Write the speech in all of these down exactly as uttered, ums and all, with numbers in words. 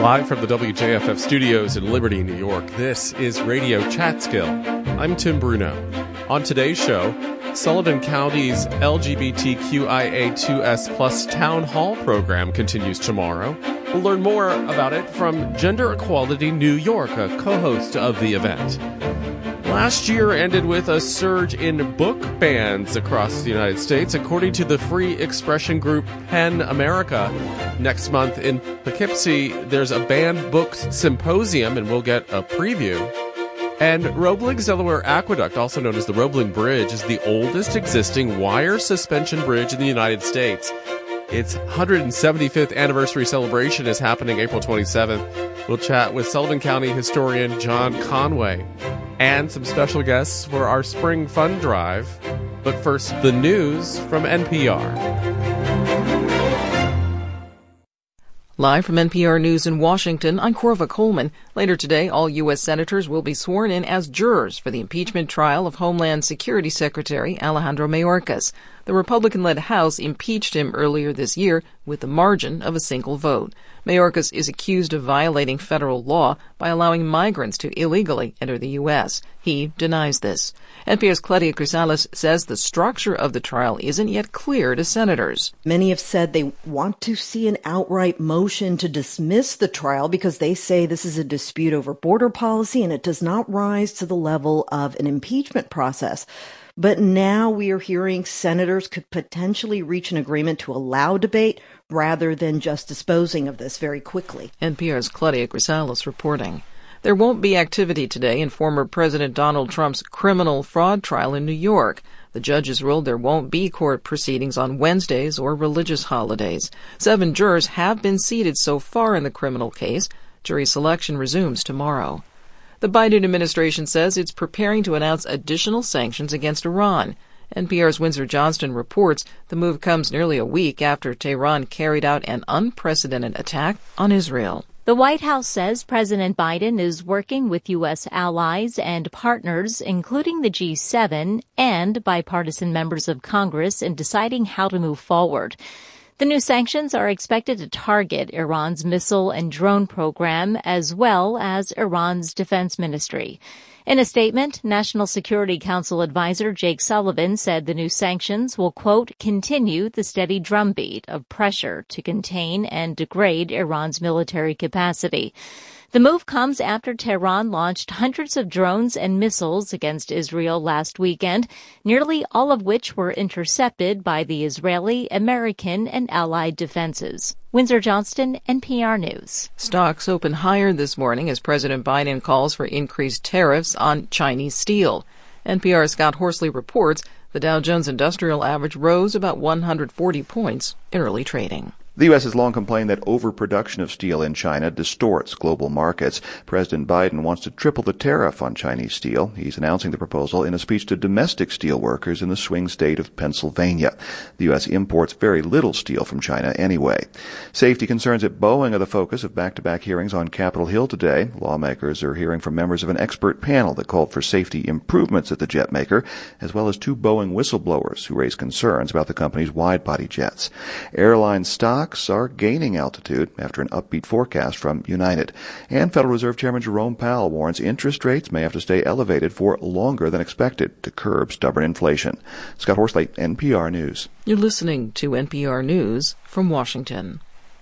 Live from the W J F F studios in Liberty, New York, this is Radio Chatskill. I'm Tim Bruno. On today's show, Sullivan County's L G B T Q I A two S plus Town Hall program continues tomorrow. We'll learn more about it from Gender Equality New York, a co-host of the event. Last year ended with a surge in book bans across the United States, according to the free expression group PEN America. Next month in Poughkeepsie, there's a banned books symposium, and we'll get a preview. And Roebling Delaware Aqueduct, also known as the Roebling Bridge, is the oldest existing wire suspension bridge in the United States. Its one hundred seventy-fifth anniversary celebration is happening April twenty-seventh. We'll chat with Sullivan County historian John Conway and some special guests for our spring fun drive. But first, the news from N P R. Live from N P R News in Washington, I'm Corva Coleman. Later today, all U S senators will be sworn in as jurors for the impeachment trial of Homeland Security Secretary Alejandro Mayorkas. The Republican-led House impeached him earlier this year with the margin of a single vote. Mayorkas is accused of violating federal law by allowing migrants to illegally enter the U S. He denies this. N P R's Claudia Crisales says the structure of the trial isn't yet clear to senators. Many have said they want to see an outright motion to dismiss the trial because they say this is a dispute over border policy and it does not rise to the level of an impeachment process. But now we are hearing senators could potentially reach an agreement to allow debate rather than just disposing of this very quickly. N P R's Claudia Crisales reporting. There won't be activity today in former President Donald Trump's criminal fraud trial in New York. The judges ruled there won't be court proceedings on Wednesdays or religious holidays. Seven jurors have been seated so far in the criminal case. Jury selection resumes tomorrow. The Biden administration says it's preparing to announce additional sanctions against Iran. N P R's Windsor Johnston reports the move comes nearly a week after Tehran carried out an unprecedented attack on Israel. The White House says President Biden is working with U S allies and partners, including the G seven and bipartisan members of Congress, in deciding how to move forward. The new sanctions are expected to target Iran's missile and drone program, as well as Iran's defense ministry. In a statement, National Security Council advisor Jake Sullivan said the new sanctions will, quote, continue the steady drumbeat of pressure to contain and degrade Iran's military capacity. The move comes after Tehran launched hundreds of drones and missiles against Israel last weekend, nearly all of which were intercepted by the Israeli, American, and allied defenses. Windsor Johnston, N P R News. Stocks open higher this morning as President Biden calls for increased tariffs on Chinese steel. N P R's Scott Horsley reports the Dow Jones Industrial Average rose about one hundred forty points in early trading. The U S has long complained that overproduction of steel in China distorts global markets. President Biden wants to triple the tariff on Chinese steel. He's announcing the proposal in a speech to domestic steel workers in the swing state of Pennsylvania. The U S imports very little steel from China anyway. Safety concerns at Boeing are the focus of back-to-back hearings on Capitol Hill today. Lawmakers are hearing from members of an expert panel that called for safety improvements at the jet maker, as well as two Boeing whistleblowers who raised concerns about the company's wide-body jets. Airline stocks are gaining altitude after an upbeat forecast from United. And Federal Reserve Chairman Jerome Powell warns interest rates may have to stay elevated for longer than expected to curb stubborn inflation. Scott Horsley, N P R News. You're listening to N P R News from Washington.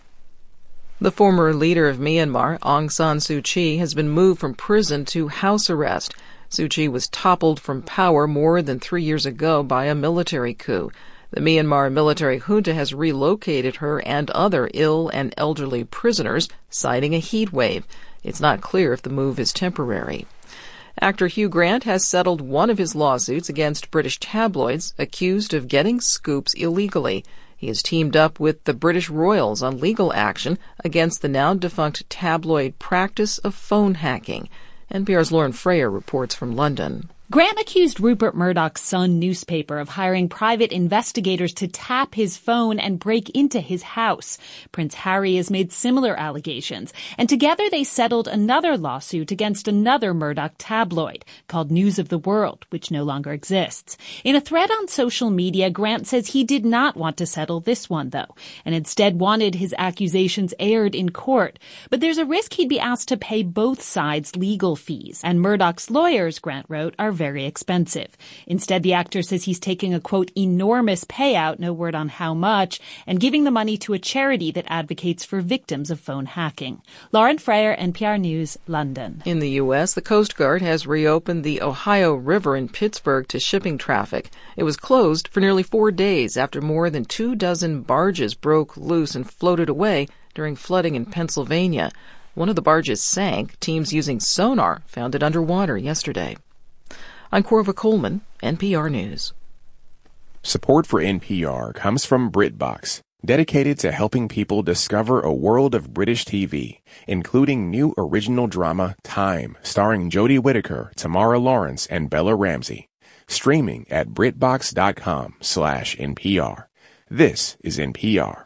The former leader of Myanmar, Aung San Suu Kyi, has been moved from prison to house arrest. Suu Kyi was toppled from power more than three years ago by a military coup. The Myanmar military junta has relocated her and other ill and elderly prisoners, citing a heat wave. It's not clear if the move is temporary. Actor Hugh Grant has settled one of his lawsuits against British tabloids accused of getting scoops illegally. He has teamed up with the British Royals on legal action against the now-defunct tabloid practice of phone hacking. N P R's Lauren Freyer reports from London. Grant accused Rupert Murdoch's Sun newspaper of hiring private investigators to tap his phone and break into his house. Prince Harry has made similar allegations, and together they settled another lawsuit against another Murdoch tabloid called News of the World, which no longer exists. In a thread on social media, Grant says he did not want to settle this one, though, and instead wanted his accusations aired in court. But there's a risk he'd be asked to pay both sides legal fees, and Murdoch's lawyers, Grant wrote, are very expensive. Instead, the actor says he's taking a, quote, enormous payout, no word on how much, and giving the money to a charity that advocates for victims of phone hacking. Lauren Freyer, N P R News, London. In the U S, the Coast Guard has reopened the Ohio River in Pittsburgh to shipping traffic. It was closed for nearly four days after more than two dozen barges broke loose and floated away during flooding in Pennsylvania. One of the barges sank. Teams using sonar found it underwater yesterday. I'm Corva Coleman, N P R News. Support for N P R comes from BritBox, dedicated to helping people discover a world of British T V, including new original drama Time, starring Jodie Whittaker, Tamara Lawrence, and Bella Ramsey. Streaming at BritBox.com slash NPR. This is N P R.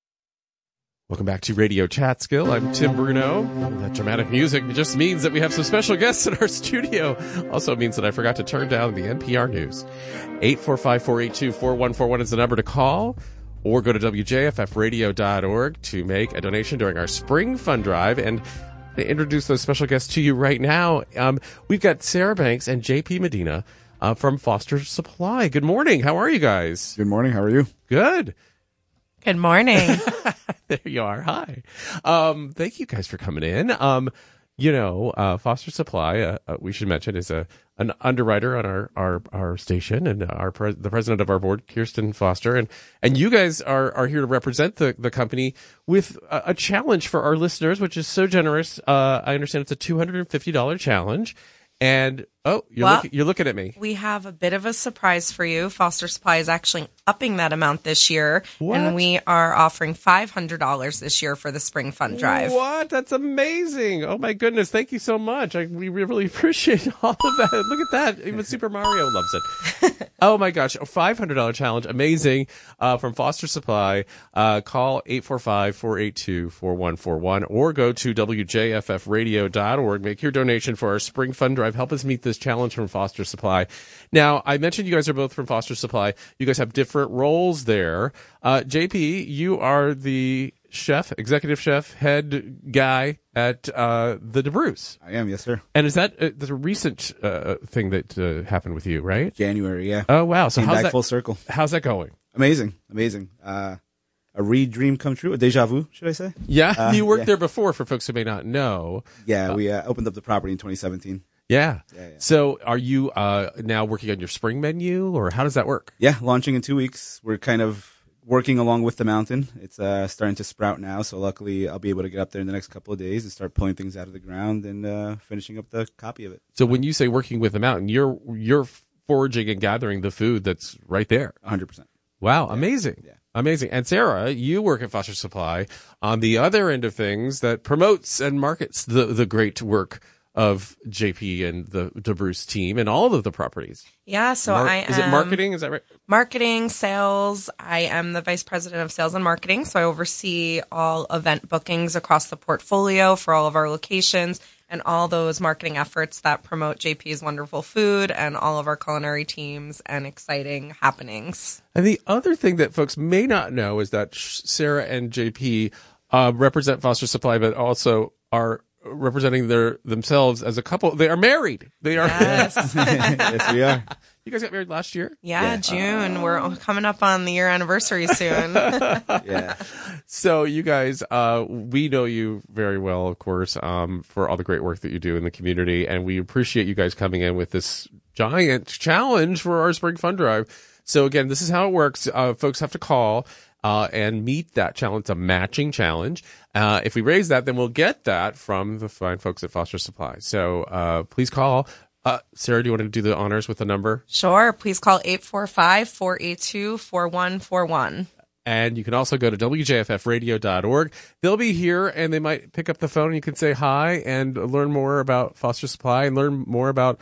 Welcome back to Radio Chatskill. I'm Tim Bruno. That dramatic music just means that we have some special guests in our studio. Also means that I forgot to turn down the N P R news. eight four five, four eight two, four one four one is the number to call, or go to W J F F radio dot org to make a donation during our spring fund drive. And to introduce those special guests to you right now, um, we've got Sarah Banks and J P Medina uh, from Foster Supply. Good morning. How are you guys? Good morning. How are you? Good. Good morning. There you are. Hi. Um, thank you guys for coming in. Um, you know, uh, Foster Supply, uh, uh, we should mention, is a an underwriter on our our, our station, and our pre- the president of our board, Kirsten Foster, and and you guys are are here to represent the the company with a, a challenge for our listeners, which is so generous. Uh, I understand it's a two hundred fifty dollars challenge. And, oh, you're, well, look, you're looking at me. We have a bit of a surprise for you. Foster Supply is actually upping that amount this year. What? And we are offering five hundred dollars this year for the Spring Fund Drive. What? That's amazing. Oh, my goodness. Thank you so much. I, we really appreciate all of that. Look at that. Even Super Mario loves it. Oh, my gosh. A five hundred dollars challenge. Amazing. Uh, from Foster Supply. Uh, call eight four five, four eight two, four one four one or go to W J F F radio dot org. Make your donation for our Spring Fund Drive. Help us meet this challenge from Foster Supply. Now, I mentioned you guys are both from Foster Supply. You guys have different roles there. Uh, J P, you are the chef, executive chef, head guy at uh, the DeBruce. I am, yes, sir. And is that uh, the recent uh, thing that uh, happened with you, right? January, yeah. Oh, wow. So Came how's back that, full circle. How's that going? Amazing, amazing. Uh, a re-dream come true, a deja vu, should I say? Yeah, Uh, you worked yeah. there before, for folks who may not know. Yeah, we uh, opened up the property in twenty seventeen. Yeah. Yeah, yeah. So are you uh, now working on your spring menu, or how does that work? Yeah, launching in two weeks. We're kind of working along with the mountain. It's uh, starting to sprout now, so luckily I'll be able to get up there in the next couple of days and start pulling things out of the ground and uh, finishing up the copy of it. So when you say working with the mountain, you're you're foraging and gathering the food that's right there. one hundred percent. Wow, amazing. Yeah. Amazing. And Sarah, you work at Foster Supply on the other end of things that promotes and markets the, the great work of J P and the DeBruce team and all of the properties. Yeah, so Mar- I am... Is it marketing? Is that right? Marketing, sales. I am the vice president of sales and marketing, so I oversee all event bookings across the portfolio for all of our locations and all those marketing efforts that promote J P's wonderful food and all of our culinary teams and exciting happenings. And the other thing that folks may not know is that Sarah and J P uh, represent Foster Supply, but also are representing their themselves as a couple. They are married. They are. Yes. Yes, we are. You guys got married last year? Yeah, Yeah. June. We're coming up on the year anniversary soon. Yeah. So you guys, uh, we know you very well, of course, um, for all the great work that you do in the community. And we appreciate you guys coming in with this giant challenge for our Spring Fund Drive. So again, this is how it works. Uh, folks have to call uh, and meet that challenge. It's a matching challenge. Uh, if we raise that, then we'll get that from the fine folks at Foster Supply. So uh, please call. Uh, Sarah, do you want to do the honors with the number? Sure. Please call eight four five, four eight two, four one four one. And you can also go to W J F F radio dot org. They'll be here, and they might pick up the phone, and you can say hi and learn more about Foster Supply and learn more about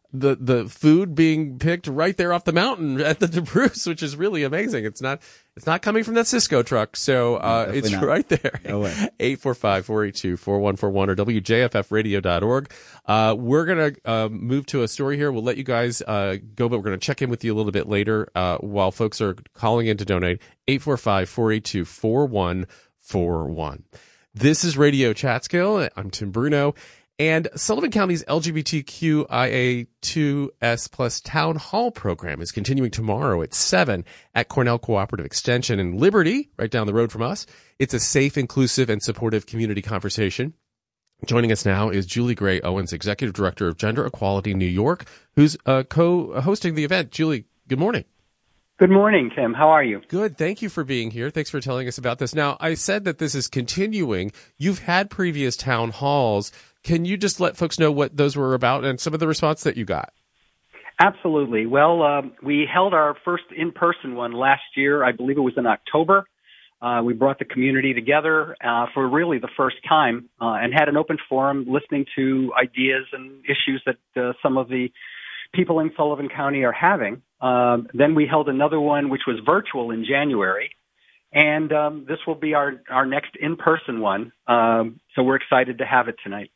the the food being picked right there off the mountain at the DeBruce, which is really amazing. It's not it's not coming from that Cisco truck, so uh, no, it's not. Right there. No way. eight four five, four eight two, four one four one or W J F F radio dot org. Uh, we're gonna uh, move to a story here. We'll let you guys uh, go, but we're gonna check in with you a little bit later uh, while folks are calling in to donate. eight four five, four eight two, four one four one. This is Radio Chatskill. I'm Tim Bruno. And Sullivan County's L G B T Q I A two S plus Town Hall program is continuing tomorrow at seven at Cornell Cooperative Extension in Liberty, right down the road from us. It's a safe, inclusive, and supportive community conversation. Joining us now is Julie Gray Owens, Executive Director of Gender Equality New York, who's uh, co-hosting the event. Julie, good morning. Good morning, Tim. How are you? Good. Thank you for being here. Thanks for telling us about this. Now, I said that this is continuing. You've had previous town halls. Can you just let folks know what those were about and some of the response that you got? Absolutely. Well, uh, we held our first in-person one last year. I believe it was in October. Uh, we brought the community together uh, for really the first time uh, and had an open forum listening to ideas and issues that uh, some of the people in Sullivan County are having. Um, then we held another one, which was virtual in January. And um, this will be our, our next in-person one. Um, so we're excited to have it tonight.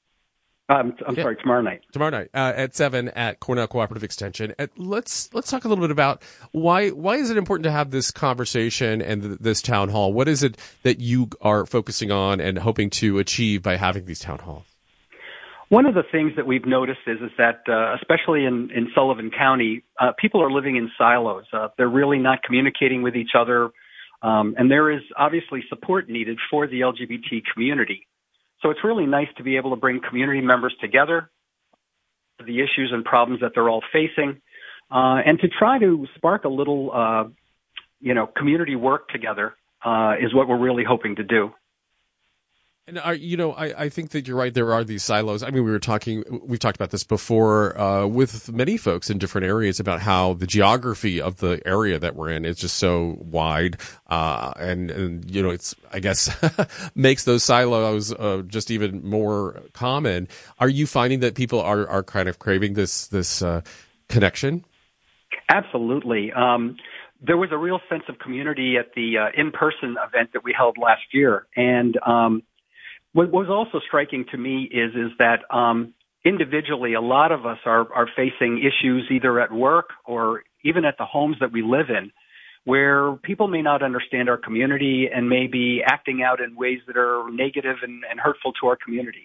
Um, I'm okay. sorry, tomorrow night. Tomorrow night uh, at seven at Cornell Cooperative Extension. At, let's let's talk a little bit about why why is it important to have this conversation and th- this town hall? What is it that you are focusing on and hoping to achieve by having these town halls? One of the things that we've noticed is is that uh, especially in, in Sullivan County, uh, people are living in silos. Uh, they're really not communicating with each other, um, and there is obviously support needed for the L G B T community. So it's really nice to be able to bring community members together, the issues and problems that they're all facing, uh, and to try to spark a little, uh, you know, community work together uh, is what we're really hoping to do. And are, you know, I, I think that you're right. There are these silos. I mean, we were talking, we've talked about this before uh, with many folks in different areas about how the geography of the area that we're in is just so wide, uh, and and you know, it's I guess makes those silos uh, just even more common. Are you finding that people are are kind of craving this this uh, connection? Absolutely. Um, there was a real sense of community at the uh, in-person event that we held last year, and um, what was also striking to me is is that um, individually, a lot of us are, are facing issues either at work or even at the homes that we live in, where people may not understand our community and may be acting out in ways that are negative and, and hurtful to our community.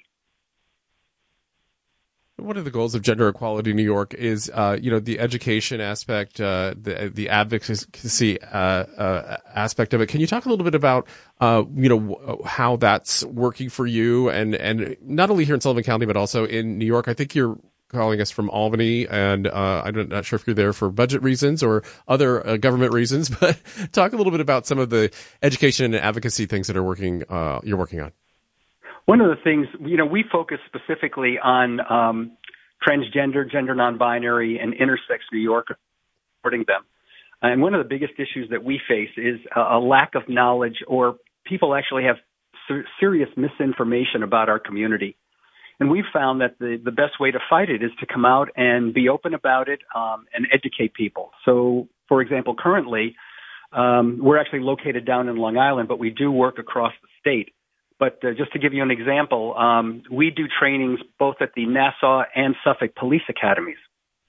One of the goals of Gender Equality New York is, uh, you know, the education aspect, uh, the the advocacy uh, uh, aspect of it. Can you talk a little bit about, uh, you know, how that's working for you, and and not only here in Sullivan County but also in New York? I think you're calling us from Albany, and uh, I'm not sure if you're there for budget reasons or other uh, government reasons, but talk a little bit about some of the education and advocacy things that are working uh, you're working on. One of the things, you know, we focus specifically on um, transgender, gender non-binary, and intersex New York, supporting them. And one of the biggest issues that we face is a, a lack of knowledge, or people actually have ser- serious misinformation about our community. And we've found that the, the best way to fight it is to come out and be open about it um, and educate people. So, for example, currently, um, we're actually located down in Long Island, but we do work across the state. But uh, just to give you an example, um, we do trainings both at the Nassau and Suffolk police academies.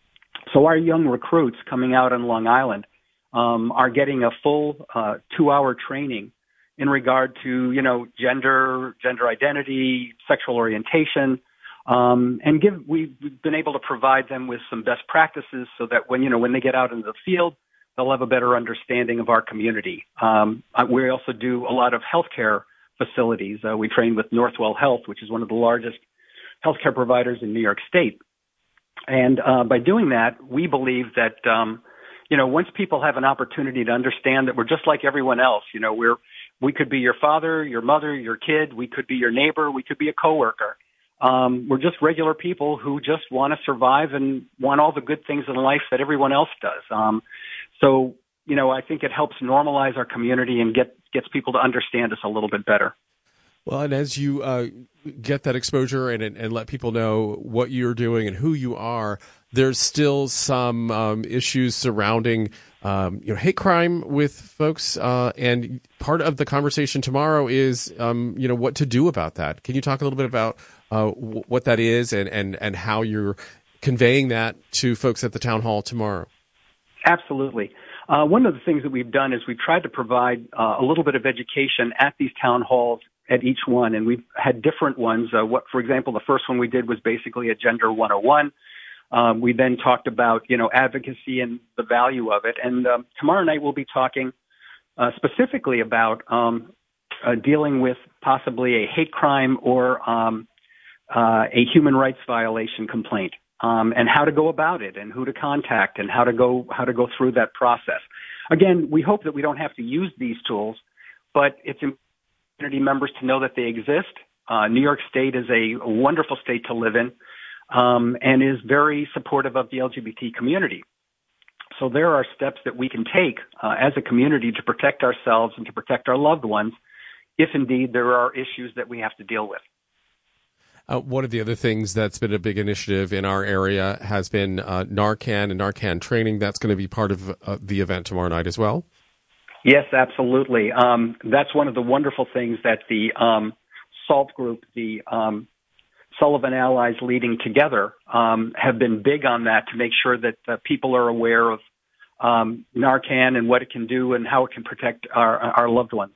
So our young recruits coming out on Long Island um, are getting a full uh, two-hour training in regard to, you know, gender, gender identity, sexual orientation, um, and give. We've been able to provide them with some best practices so that when you know when they get out into the field, they'll have a better understanding of our community. Um, we also do a lot of healthcare facilities. Uh, we train with Northwell Health, which is one of the largest healthcare providers in New York State. And uh, by doing that, we believe that, um, you know, once people have an opportunity to understand that we're just like everyone else, you know, we're, we could be your father, your mother, your kid, we could be your neighbor, we could be a coworker. Um, we're just regular people who just want to survive and want all the good things in life that everyone else does. Um, so, you know, I think it helps normalize our community and get gets people to understand us a little bit better. Well, and as you uh, get that exposure and and let people know what you're doing and who you are, there's still some um, issues surrounding um, you know hate crime with folks, uh, and part of the conversation tomorrow is um, you know what to do about that. Can you talk a little bit about uh, w- what that is and, and, and how you're conveying that to folks at the town hall tomorrow? Absolutely. Uh, one of the things that we've done is we've tried to provide uh, a little bit of education at these town halls at each one, and we've had different ones. Uh, what, for example, the first one we did was basically a Gender one oh one. Um, we then talked about, you know, advocacy and the value of it. And um, tomorrow night we'll be talking uh, specifically about um, uh, dealing with possibly a hate crime or um, uh, a human rights violation complaint. Um, and how to go about it, and who to contact, and how to go how to go through that process. Again, we hope that we don't have to use these tools, but it's important for community members to know that they exist. Uh, New York State is a wonderful state to live in, um, and is very supportive of the L G B T community. So there are steps that we can take uh, as a community to protect ourselves and to protect our loved ones, if indeed there are issues that we have to deal with. Uh, one of the other things that's been a big initiative in our area has been uh, Narcan and Narcan training. That's going to be part of uh, the event tomorrow night as well. Yes, absolutely. Um, that's one of the wonderful things that the um, SALT group, the um, Sullivan Allies Leading Together, um, have been big on that to make sure that uh, people are aware of um, Narcan and what it can do and how it can protect our, our loved ones.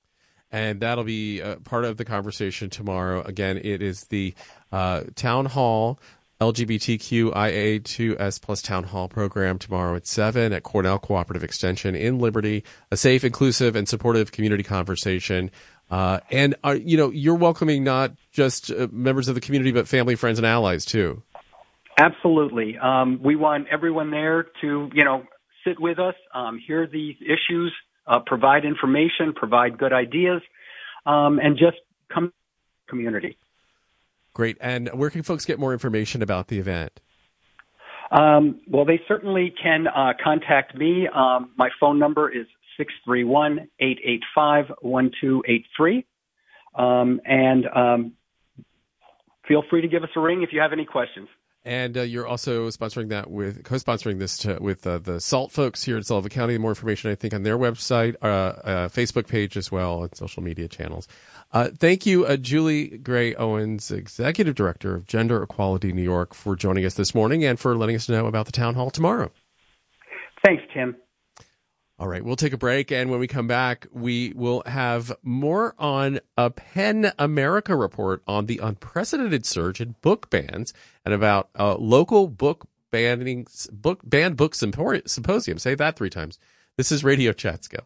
And that'll be uh, part of the conversation tomorrow. Again, it is the uh, Town Hall L G B T Q I A two S Plus Town Hall program tomorrow at seven at Cornell Cooperative Extension in Liberty. A safe, inclusive, and supportive community conversation. Uh, and, uh, you know, you're welcoming not just uh, members of the community, but family, friends, and allies, too. Absolutely. Um, we want everyone there to, you know, sit with us, um, hear these issues, Uh, provide information, provide good ideas, um, and just come to the community. Great. And where can folks get more information about the event? Um, well, they certainly can uh, contact me. Um, my phone number is six three one, eight eight five, one two eight three. Um, and um, feel free to give us a ring if you have any questions. And uh, you're also sponsoring that with co-sponsoring this to, with uh, the SALT folks here in Sullivan County. More information, I think, on their website, uh, uh, Facebook page as well, and social media channels. Uh, thank you, uh, Julie Gray Owens, Executive Director of Gender Equality New York, for joining us this morning and for letting us know about the town hall tomorrow. Thanks, Tim. All right, we'll take a break, and when we come back, we will have more on a PEN America report on the unprecedented surge in book bans and about a local book banning book banned book symposium. Say that three times. This is Radio Chatskill.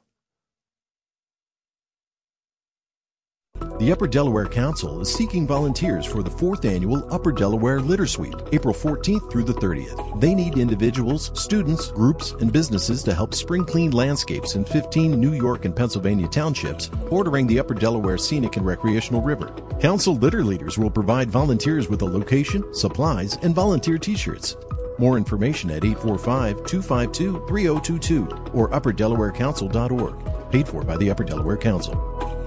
The Upper Delaware Council is seeking volunteers for the fourth annual Upper Delaware Litter Sweep, April fourteenth through the thirtieth. They need individuals, students, groups, and businesses to help spring clean landscapes in fifteen New York and Pennsylvania townships bordering the Upper Delaware Scenic and Recreational River. Council litter leaders will provide volunteers with a location, supplies, and volunteer t-shirts. More information at eight four five, two five two, three zero two two or upper delaware council dot org. Paid for by the Upper Delaware Council.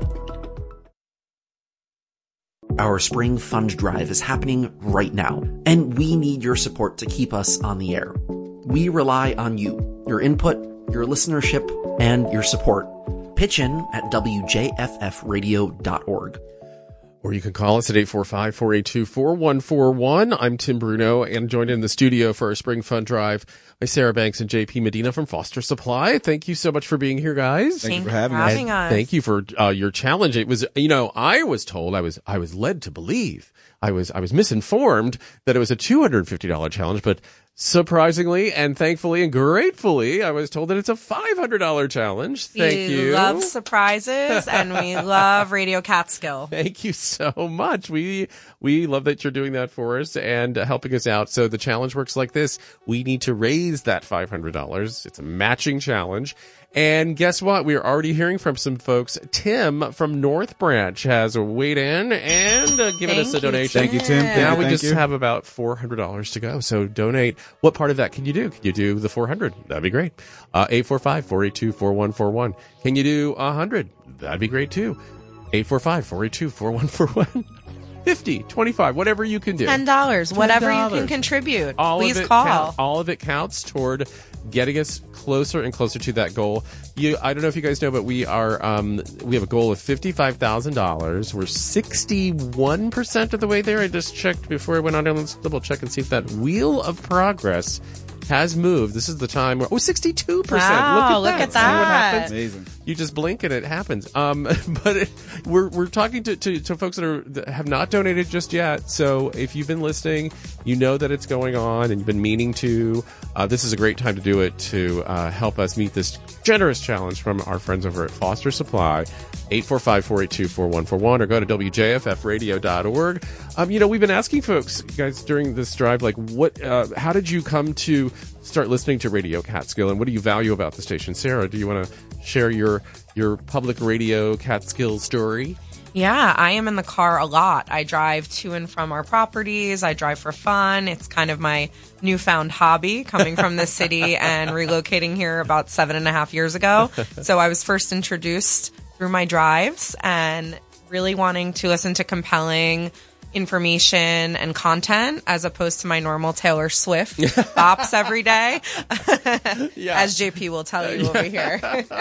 Our spring fund drive is happening right now, and we need your support to keep us on the air. We rely on you, your input, your listenership, and your support. Pitch in at w j f f radio dot org. Or you can call us at eight four five, four eight two, four one four one. I'm Tim Bruno, and joined in the studio for our Spring Fun Drive by Sarah Banks and J P Medina from Foster Supply. Thank you so much for being here, guys. Thank Thank you for having, us. having us. Thank you for uh, your challenge. It was, you know, I was told, I was, I was led to believe, I was, I was misinformed that it was a two hundred fifty dollars challenge, but surprisingly and thankfully and gratefully, I was told that it's a five hundred dollars challenge. Thank we you. We love surprises and we love Radio Catskill. Thank you so much. We we love that you're doing that for us and uh, helping us out. So the challenge works like this. We need to raise that five hundred dollars. It's a matching challenge. And guess what? We are already hearing from some folks. Tim from North Branch has weighed in and uh, given Thank us a you, donation. Thank you, Tim. Thank Now you, we thank just you. have about four hundred dollars to go. So donate. What part of that can you do? Can you do the four hundred? That'd be great. Uh, eight four five, four eight two, four one four one. Can you do one hundred? That'd be great too. eight four five, four eight two, four one four one. fifty, twenty-five, whatever you can do. ten dollars, whatever ten dollars. you can contribute. All Please of it call. Count, all of it counts toward getting us closer and closer to that goal. You, I don't know if you guys know, but we are um, we have a goal of fifty-five thousand dollars. We're sixty-one percent of the way there. I just checked before I went on there. Let's double check and see if that wheel of progress has moved. This is the time where, oh, sixty-two percent. Wow, look at that. look at See what that. happens? Amazing. You just blink and it happens. Um, but it, we're we're talking to, to, to folks that are that have not donated just yet. So if you've been listening, you know that it's going on and you've been meaning to. Uh, this is a great time to do it to uh, help us meet this generous challenge from our friends over at Foster Supply. eight four five, four eight two, four one four one or go to W J F F radio dot org. Um, you know, we've been asking folks, guys, during this drive, like, what? Uh, how did you come to start listening to Radio Catskill, and what do you value about the station? Sarah, do you want to share your your public radio Catskill story? Yeah, I am in the car a lot. I drive to and from our properties. I drive for fun. It's kind of my newfound hobby coming from the city and relocating here about seven and a half years ago. So I was first introduced through my drives and really wanting to listen to compelling information and content as opposed to my normal Taylor Swift bops every day, Yeah. as J P will tell you over here.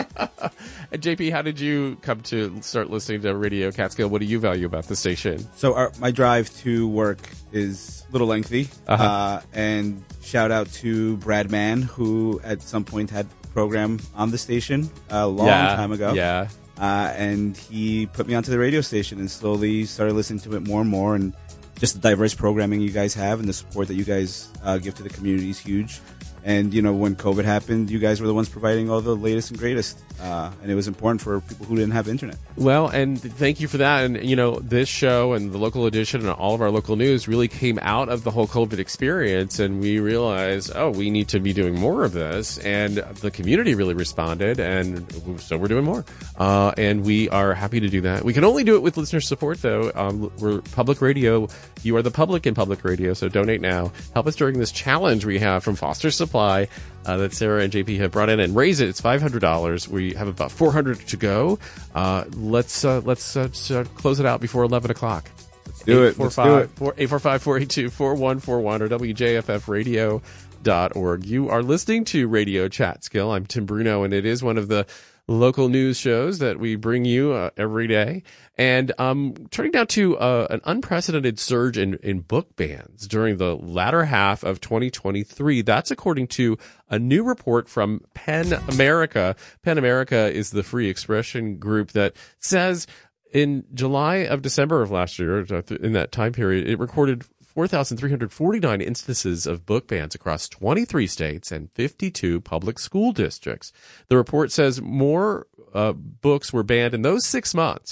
And J P, how did you come to start listening to Radio Catskill? What do you value about the station? So our, my drive to work is a little lengthy. Uh-huh. Uh, and shout out to Brad Mann, who at some point had a program on the station a long yeah, time ago. Yeah. Uh, and he put me onto the radio station and slowly started listening to it more and more. And just the diverse programming you guys have and the support that you guys uh, give to the community is huge. And, you know, when COVID happened, you guys were the ones providing all the latest and greatest. Uh, and it was important for people who didn't have internet. Well, and thank you for that. And, you know, this show and the local edition and all of our local news really came out of the whole COVID experience. And we realized, oh, we need to be doing more of this. And the community really responded. And so we're doing more. Uh, and we are happy to do that. We can only do it with listener support, though. Um, we're public radio. You are the public in public radio. So donate now. Help us during this challenge we have from Foster Supply. Uh, that Sarah and J P have brought in and raise it. It's five hundred dollars. We have about four hundred to go. Uh, let's uh, let's uh, close it out before eleven o'clock. Let's do it. Let's do it. eight four five, four eight two, four one four one or W J F F radio dot org. You are listening to Radio Catskill. I'm Tim Bruno, and it is one of the local news shows that we bring you uh, every day. And um, turning now to uh, an unprecedented surge in, in book bans during the latter half of twenty twenty-three. That's according to a new report from PEN America. PEN America is the free expression group that says in July of December of last year, in that time period, it recorded four thousand three hundred forty-nine instances of book bans across twenty-three states and fifty-two public school districts. The report says more uh, books were banned in those six months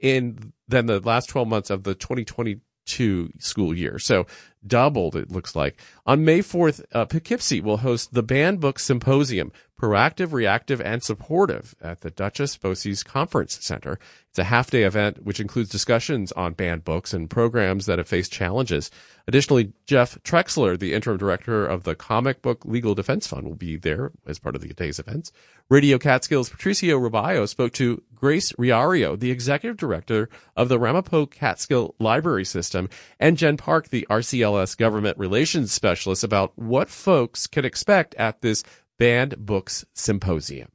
in than the last twelve months of the twenty twenty-two school year. So doubled, it looks like. On May fourth, uh, Poughkeepsie will host the Banned Book Symposium, Proactive, Reactive, and Supportive at the Duchess Bosse's Conference Center. It's a half-day event which includes discussions on banned books and programs that have faced challenges. Additionally, Jeff Trexler, the interim director of the Comic Book Legal Defense Fund, will be there as part of the day's events. Radio Catskill's Patricio Rubaio spoke to Grace Riario, the executive director of the Ramapo Catskill Library System, and Jen Park, the R C L S government relations specialist, about what folks can expect at this Banned Books Symposium.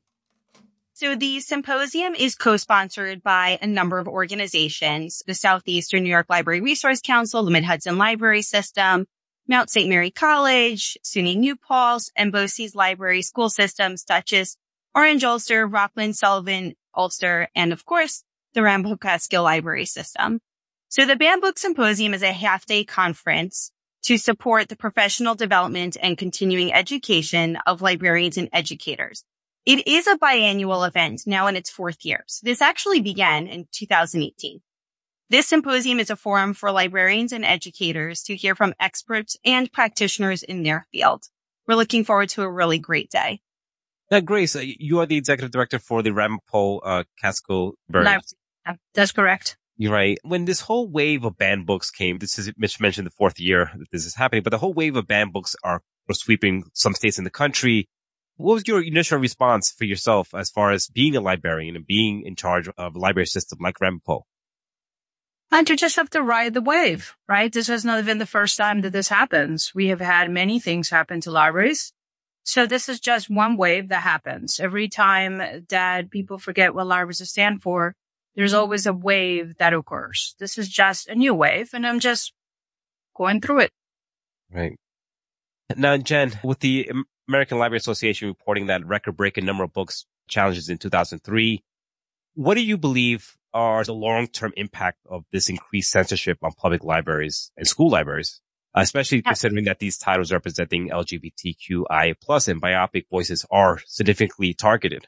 So the symposium is co-sponsored by a number of organizations: the Southeastern New York Library Resource Council, the Mid-Hudson Library System, Mount Saint Mary College, SUNY New Paltz, and Bosse's Library School Systems, Duchess, Orange Ulster, Rockland, Sullivan, Ulster, and of course, the Ramapo Catskill Library System. So the Banned Book Symposium is a half-day conference to support the professional development and continuing education of librarians and educators. It is a biannual event, now in its fourth year. So this actually began in two thousand eighteen. This symposium is a forum for librarians and educators to hear from experts and practitioners in their field. We're looking forward to a really great day. Now, Grace, you are the executive director for the Ramapo uh, Catskill Library. That's correct. You're right. When this whole wave of banned books came, this is, Mitch mentioned the fourth year that this is happening, but the whole wave of banned books are, are sweeping some states in the country. What was your initial response for yourself as far as being a librarian and being in charge of a library system like Ramapo? And you just have to ride the wave, right? This has not been the first time that this happens. We have had many things happen to libraries. So this is just one wave that happens. Every time that people forget what libraries stand for, there's always a wave that occurs. This is just a new wave, and I'm just going through it. Right. Now, Jen, with the American Library Association reporting that record-breaking number of books challenges in two thousand three, what do you believe are the long-term impact of this increased censorship on public libraries and school libraries, especially considering that these titles representing L G B T Q I A plus and biopic voices are significantly targeted?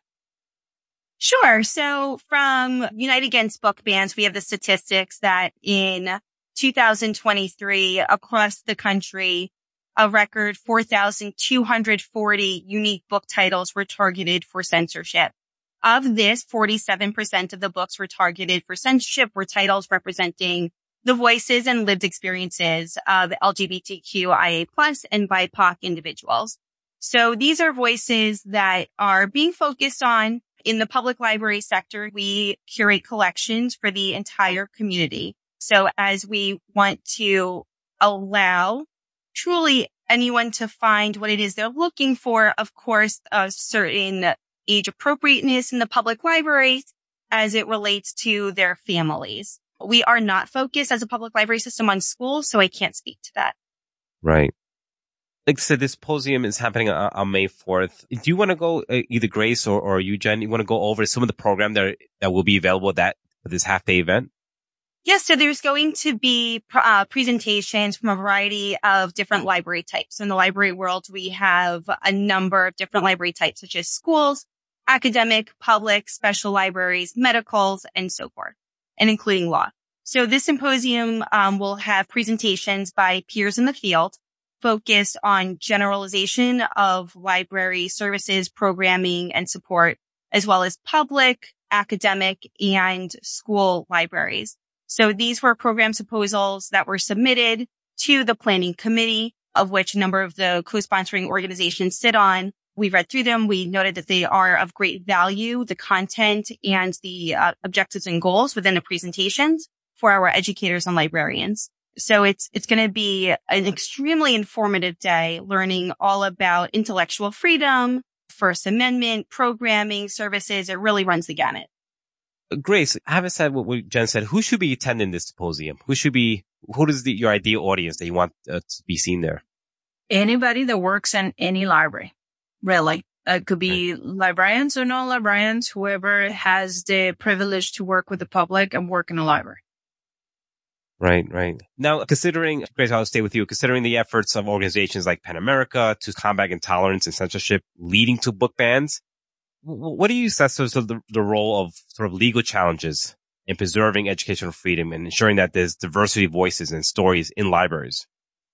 Sure. So from Unite Against Book Bans, we have the statistics that in two thousand twenty-three, across the country, a record four thousand two hundred forty unique book titles were targeted for censorship. Of this, forty-seven percent of the books were targeted for censorship were titles representing the voices and lived experiences of L G B T Q I A plus and B I P O C individuals. So these are voices that are being focused on in the public library sector. We curate collections for the entire community. So as we want to allow truly anyone to find what it is they're looking for, of course, a certain age appropriateness in the public libraries as it relates to their families. We are not focused as a public library system on schools, so I can't speak to that. Right. Like I said, this symposium is happening on, on May fourth. Do you want to go, uh, either Grace or, or you, Jen, you want to go over some of the program that, that will be available that for this half-day event? Yes, so there's going to be uh, presentations from a variety of different library types. In the library world, we have a number of different library types, such as schools, academic, public, special libraries, medicals, and so forth, and including law. So this symposium um, will have presentations by peers in the field focused on generalization of library services, programming, and support, as well as public, academic, and school libraries. So these were program proposals that were submitted to the planning committee, of which a number of the co-sponsoring organizations sit on. We read through them. We noted that they are of great value, the content and the uh, objectives and goals within the presentations for our educators and librarians. So it's, it's going to be an extremely informative day learning all about intellectual freedom, First Amendment, programming, services. It really runs the gamut. Grace, having said what Jen said, who should be attending this symposium? Who should be, who is the, your ideal audience that you want uh, to be seen there? Anybody that works in any library, really. It could be right. Librarians or non-librarians, whoever has the privilege to work with the public and work in a library. Right, right. Now, considering, Grace, I'll stay with you, considering the efforts of organizations like PEN America to combat intolerance and censorship leading to book bans, what do you assess as the, the role of sort of legal challenges in preserving educational freedom and ensuring that there's diversity of voices and stories in libraries?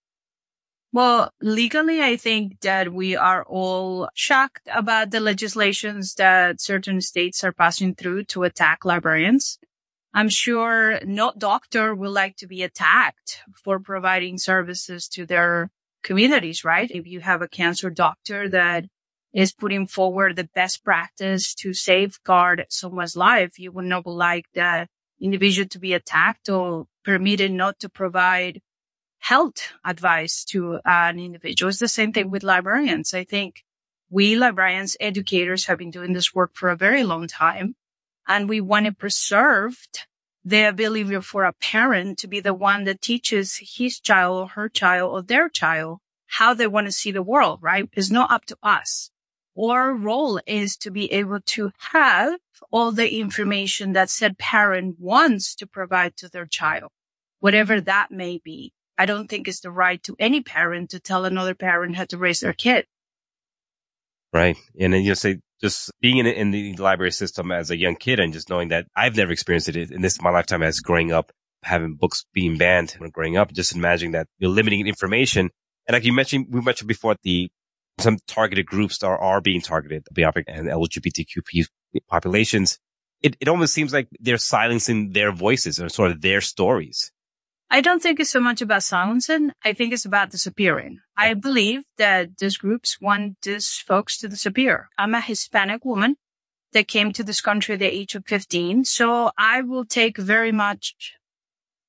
Well, legally, I think that we are all shocked about the legislations that certain states are passing through to attack librarians. I'm sure no doctor would like to be attacked for providing services to their communities, right? If you have a cancer doctor that is putting forward the best practice to safeguard someone's life, you would not like that individual to be attacked or permitted not to provide health advice to an individual. It's the same thing with librarians. I think we librarians, educators, have been doing this work for a very long time, and we want to preserve the ability for a parent to be the one that teaches his child or her child or their child how they want to see the world, right? It's not up to us. Our role is to be able to have all the information that said parent wants to provide to their child, whatever that may be. I don't think it's the right to any parent to tell another parent how to raise their kid. Right. And then you say, just being in, in the library system as a young kid and just knowing that I've never experienced it in this my lifetime as growing up, having books being banned when growing up, just imagining that you're limiting information. And like you mentioned, we mentioned before, the some targeted groups are, are being targeted, B I P O C and L G B T Q populations. It, it almost seems like they're silencing their voices or sort of their stories. I don't think it's so much about silencing. I think it's about disappearing. I believe that these groups want these folks to disappear. I'm a Hispanic woman that came to this country at the age of fifteen, so I will take very much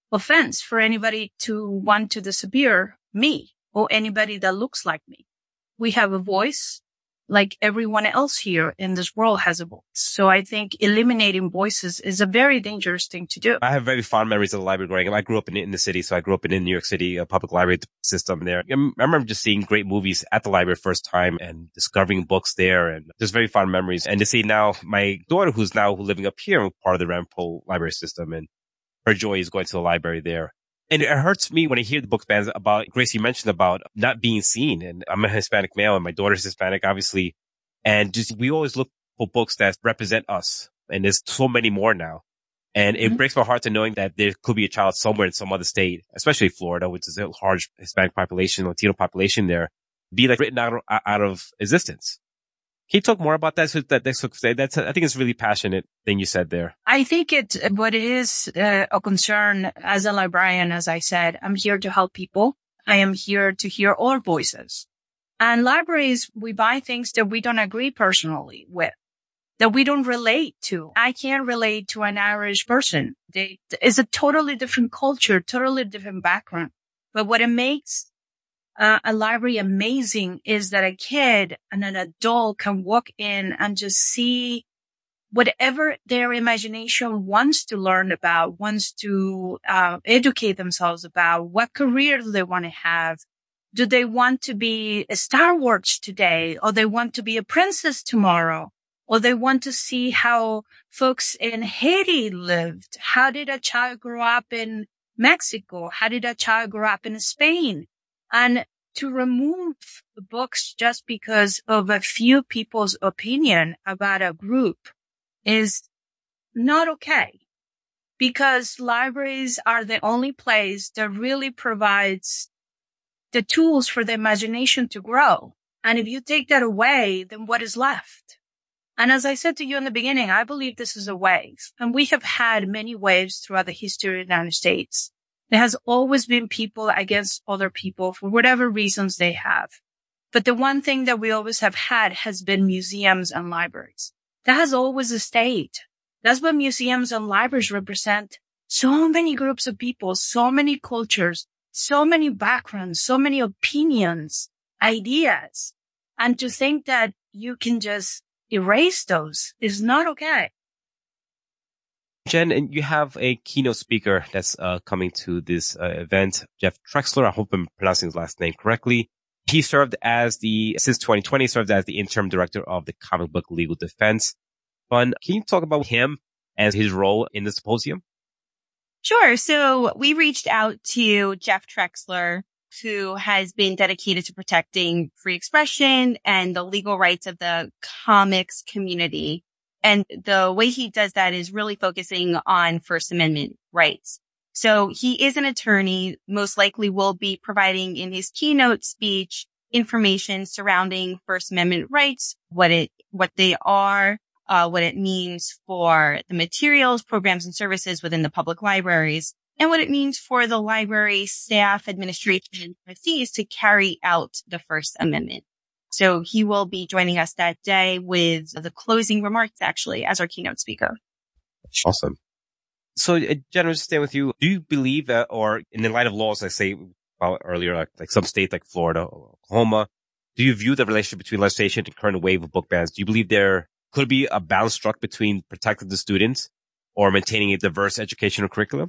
offense for anybody to want to disappear me or anybody that looks like me. We have a voice like everyone else here in this world has a voice. So I think eliminating voices is a very dangerous thing to do. I have very fond memories of the library growing up. I grew up in, in the city, so I grew up in, in New York City, a public library system there. I remember just seeing great movies at the library first time and discovering books there, and there's very fond memories. And to see now my daughter, who's now living up here, part of the Rand Paul library system, and her joy is going to the library there. And it hurts me when I hear the book bans about, Grace, you mentioned about not being seen. And I'm a Hispanic male and my daughter's Hispanic, obviously. And just, we always look for books that represent us. And there's so many more now. And it mm-hmm. breaks my heart to knowing that there could be a child somewhere in some other state, especially Florida, which is a large Hispanic population, Latino population there, be like written out, out of existence. Can you talk more about that? So that that's, that's I think it's a really passionate thing you said there. I think it, what it is uh, a concern as a librarian, as I said, I'm here to help people. I am here to hear all voices. And libraries, we buy things that we don't agree personally with, that we don't relate to. I can't relate to an Irish person. They, it's a totally different culture, totally different background. But what it makes Uh, a library amazing is that a kid and an adult can walk in and just see whatever their imagination wants to learn about, wants to uh, educate themselves about, what career do they want to have. Do they want to be a Star Wars today, or they want to be a princess tomorrow, or they want to see how folks in Haiti lived? How did a child grow up in Mexico? How did a child grow up in Spain? And to remove the books just because of a few people's opinion about a group is not okay, because libraries are the only place that really provides the tools for the imagination to grow. And if you take that away, then what is left? And as I said to you in the beginning, I believe this is a wave, and we have had many waves throughout the history of the United States. There has always been people against other people for whatever reasons they have. But the one thing that we always have had has been museums and libraries. That has always stayed. That's what museums and libraries represent. So many groups of people, so many cultures, so many backgrounds, so many opinions, ideas. And to think that you can just erase those is not okay. Jen, and you have a keynote speaker that's uh, coming to this uh, event, Jeff Trexler. I hope I'm pronouncing his last name correctly. He served as the, since twenty twenty, served as the interim director of the Comic Book Legal Defense Fund. Can you talk about him and his role in the symposium? Sure. So we reached out to Jeff Trexler, who has been dedicated to protecting free expression and the legal rights of the comics community. And the way he does that is really focusing on First Amendment rights. So he is an attorney, most likely will be providing in his keynote speech information surrounding First Amendment rights, what it, what they are, uh, what it means for the materials, programs, and services within the public libraries, and what it means for the library staff, administration, and trustees to carry out the First Amendment. So he will be joining us that day with the closing remarks, actually, as our keynote speaker. Awesome. So, uh, Jen, I'll just stay with you. Do you believe that, or in the light of laws, I say about earlier, like, like some states like Florida or Oklahoma, do you view the relationship between legislation and current wave of book bans? Do you believe there could be a balance struck between protecting the students or maintaining a diverse educational curriculum?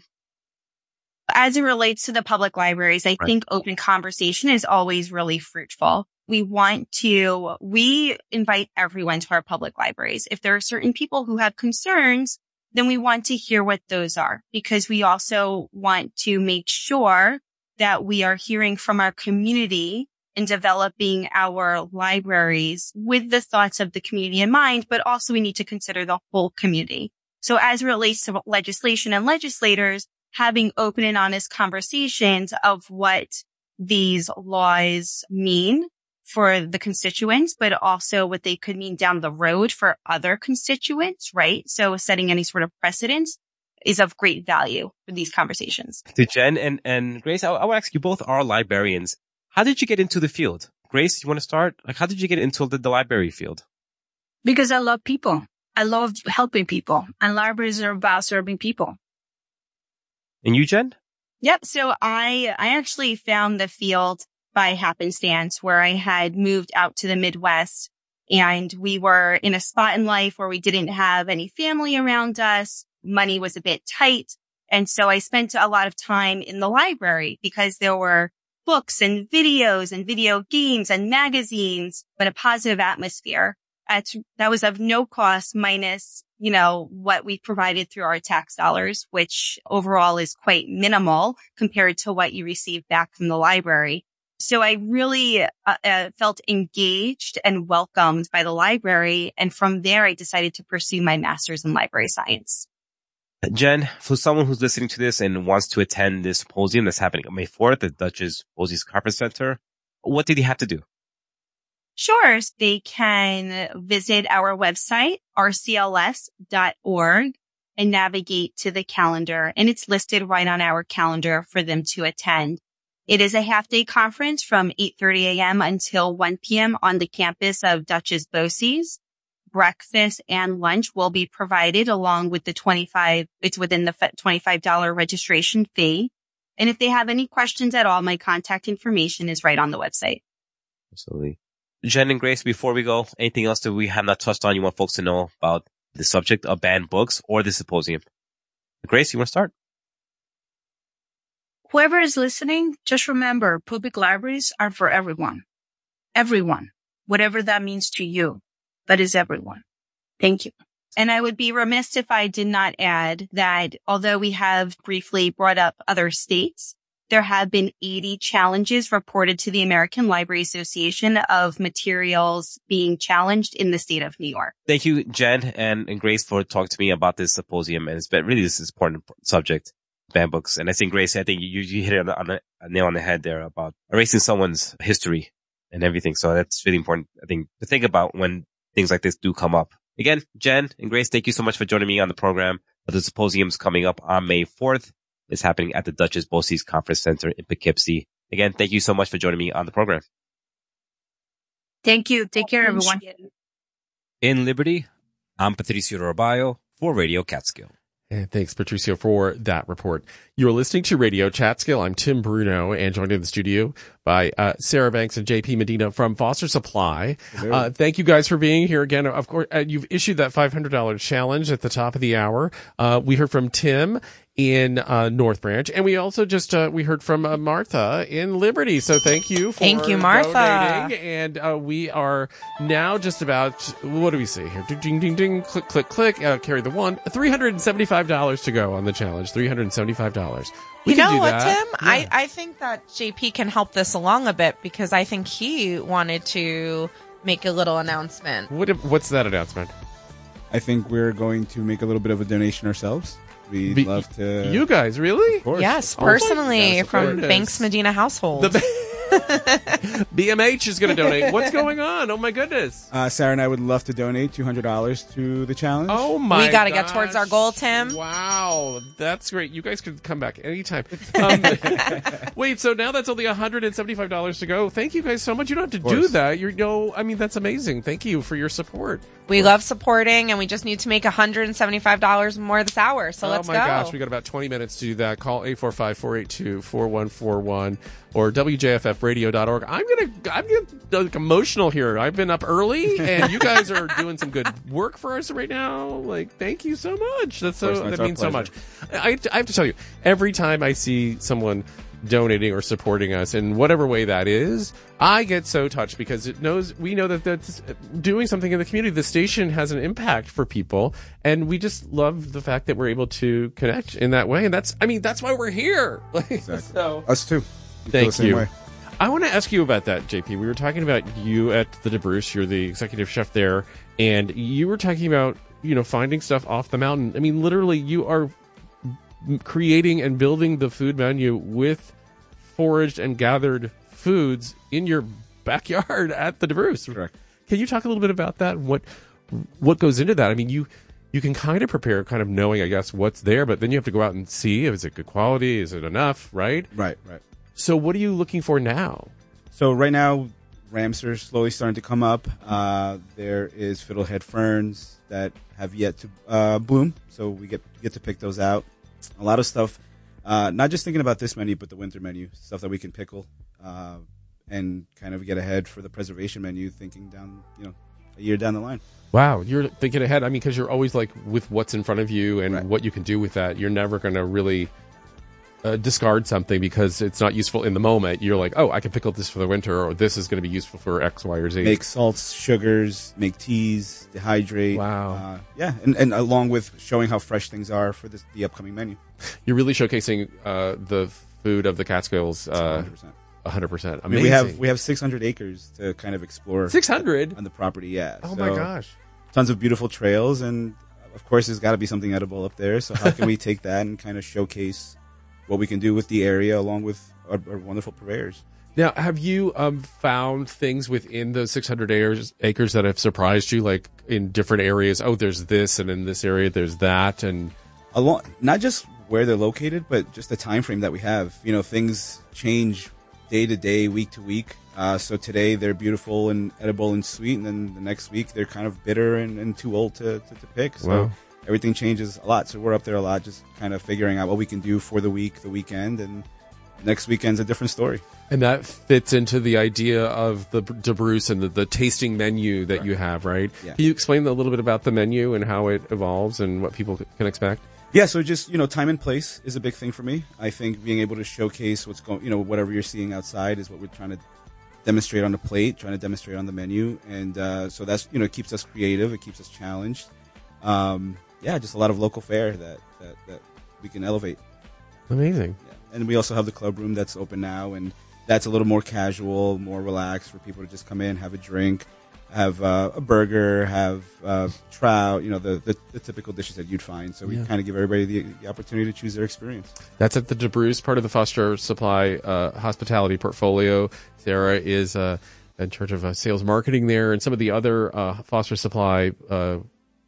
As it relates to the public libraries, I right. think open conversation is always really fruitful. We want to, we invite everyone to our public libraries. If there are certain people who have concerns, then we want to hear what those are, because we also want to make sure that we are hearing from our community and developing our libraries with the thoughts of the community in mind, but also we need to consider the whole community. So as it relates to legislation and legislators, having open and honest conversations of what these laws mean for the constituents, but also what they could mean down the road for other constituents, right? So setting any sort of precedents is of great value for these conversations. To Jen and, and Grace, I, I will ask you, both are librarians. How did you get into the field? Grace, you want to start? Like, how did you get into the, the library field? Because I love people. I love helping people, and libraries are about serving people. And you, Jen? Yep. So I, I actually found the field by happenstance where I had moved out to the Midwest and we were in a spot in life where we didn't have any family around us. Money was a bit tight. And so I spent a lot of time in the library because there were books and videos and video games and magazines, but a positive atmosphere. At, that was of no cost minus, you know, what we provided through our tax dollars, which overall is quite minimal compared to what you receive back from the library. So I really uh, uh, felt engaged and welcomed by the library. And from there, I decided to pursue my master's in library science. Jen, for someone who's listening to this and wants to attend this symposium that's happening on May fourth at Dutchess Bosse's Conference Center, what did he have to do? Sure. They can visit our website, r c l s dot org, and navigate to the calendar. And it's listed right on our calendar for them to attend. It is a half-day conference from eight thirty a.m. until one p.m. on the campus of Dutchess Bosse's. Breakfast and lunch will be provided along with the twenty-five, it's within the twenty-five dollars registration fee. And if they have any questions at all, my contact information is right on the website. Absolutely. Jen and Grace, before we go, anything else that we have not touched on you want folks to know about the subject of banned books or the symposium? Grace, you want to start? Whoever is listening, just remember, public libraries are for everyone. Everyone. Whatever that means to you. That is everyone. Thank you. And I would be remiss if I did not add that although we have briefly brought up other states, there have been eighty challenges reported to the American Library Association of materials being challenged in the state of New York. Thank you, Jen and, and Grace, for talking to me about this symposium. And it's been really this is important subject, banned books. And I think, Grace, I think you, you hit it on, the, on the, a nail on the head there about erasing someone's history and everything. So that's really important, I think, to think about when things like this do come up. Again, Jen and Grace, thank you so much for joining me on the program. The symposium's coming up on May fourth. It's happening at the Dutchess Bosse's Conference Center in Poughkeepsie. Again, thank you so much for joining me on the program. Thank you. Take care, everyone. In Liberty, I'm Patricio Robayo for Radio Catskill. And thanks, Patricio, for that report. You're listening to Radio Catskill. I'm Tim Bruno, and joined in the studio by uh, Sarah Banks and J P Medina from Foster Supply. Uh, thank you guys for being here again. Of course, uh, you've issued that five hundred dollars challenge at the top of the hour. Uh, we heard from Tim in uh, North Branch, and we also just uh, we heard from uh, Martha in Liberty. So thank you for thank you, Martha. donating. And uh, we are now just about, what do we see here? Ding, ding, ding, ding, click, click, click. Uh, carry the one. three hundred seventy-five dollars to go on the challenge. three hundred seventy-five dollars. We you can know do what, that. Tim? Yeah. I, I think that J P can help this along a bit because I think he wanted to make a little announcement. What? What's that announcement? I think we're going to make a little bit of a donation ourselves. We'd Be, love to. You guys, really? Of course. Yes, Oh, personally yes, from Banks Medina household. The B M H is going to donate. What's going on? Oh my goodness! Uh, Sarah and I would love to donate two hundred dollars to the challenge. Oh my! We got to gosh. get towards our goal, Tim. Wow, that's great. You guys could come back anytime. Um, wait, so now that's only one hundred seventy-five dollars to go. Thank you guys so much. You don't have to do that. You're no. I mean, that's amazing. Thank you for your support. We love supporting, and we just need to make one hundred seventy-five dollars more this hour. So oh let's go. Oh my gosh, we got about twenty minutes to do that. Call eight four five, four eight two, four one four one or W J F F radio dot org. I'm gonna, I'm gonna like, emotional here. I've been up early, and you guys are doing some good work for us right now. Like, thank you so much. That's so course, that means so much. I, I have to tell you, every time I see someone donating or supporting us in whatever way that is, I get so touched because it knows we know that that's doing something in the community. The station has an impact for people, and we just love the fact that we're able to connect in that way. And that's, I mean, that's why we're here. Like, exactly. So, us too. We thank you. Way. I want to ask you about that, J P. We were talking about you at the DeBruce. You're the executive chef there, and you were talking about, you know, finding stuff off the mountain. I mean, literally, you are creating and building the food menu with foraged and gathered foods in your backyard at the DeBruce. Correct. Can you talk a little bit about that? What what goes into that? I mean, you you can kind of prepare, kind of knowing, I guess, what's there, but then you have to go out and see, is it good quality? Is it enough? Right? Right, right. So what are you looking for now? So right now, ramps are slowly starting to come up. Uh, there is fiddlehead ferns that have yet to uh, bloom, so we get get to pick those out. A lot of stuff Uh, not just thinking about this menu, but the winter menu, stuff that we can pickle uh, and kind of get ahead for the preservation menu, thinking down, you know, a year down the line. Wow, you're thinking ahead. I mean, because you're always like with what's in front of you and Right. what you can do with that. You're never going to really uh, discard something because it's not useful in the moment. You're like, oh, I can pickle this for the winter, or this is going to be useful for X, Y, or Z. Make salts, sugars, make teas, dehydrate. Wow. Uh, yeah, and, and along with showing how fresh things are for this, the upcoming menu. You're really showcasing uh, the food of the Catskills. Uh, one hundred percent. one hundred percent. I mean, Amazing. we have we have six hundred acres to kind of explore. six hundred? On the property, yeah. Oh, So, my gosh. Tons of beautiful trails, and of course, there's got to be something edible up there. So how can we take that and kind of showcase what we can do with the area along with our, our wonderful purveyors? Now, have you um, found things within those six hundred acres, acres that have surprised you, like in different areas? Oh, there's this, and in this area, there's that, and Along, not just where they're located, but just the time frame that we have. You know, things change day to day, week to week. Uh, so today they're beautiful and edible and sweet, and then the next week they're kind of bitter and, and too old to, to, to pick. So Wow. everything changes a lot. So we're up there a lot, just kind of figuring out what we can do for the week, the weekend, and next weekend's a different story. and that fits into the idea of the De Bruce and the, the tasting menu that you have, right? Yeah. Can you explain a little bit about the menu and how it evolves and what people can expect? Yeah, so just, you know, time and place is a big thing for me. I think being able to showcase what's going, you know, whatever you're seeing outside is what we're trying to demonstrate on the plate, trying to demonstrate on the menu. And uh, so that's, you know, it keeps us creative. It keeps us challenged. Um, yeah, just a lot of local fare that, that, that we can elevate. Amazing. Yeah. And we also have the club room that's open now, and that's a little more casual, more relaxed for people to just come in, have a drink, have uh, a burger, have uh, trout, you know, the, the, the typical dishes that you'd find. So we Yeah. kind of give everybody the, the opportunity to choose their experience. That's at the De Bruce, part of the Foster Supply uh, hospitality portfolio. Sarah is uh, in charge of uh, sales marketing there, and some of the other uh, Foster Supply uh,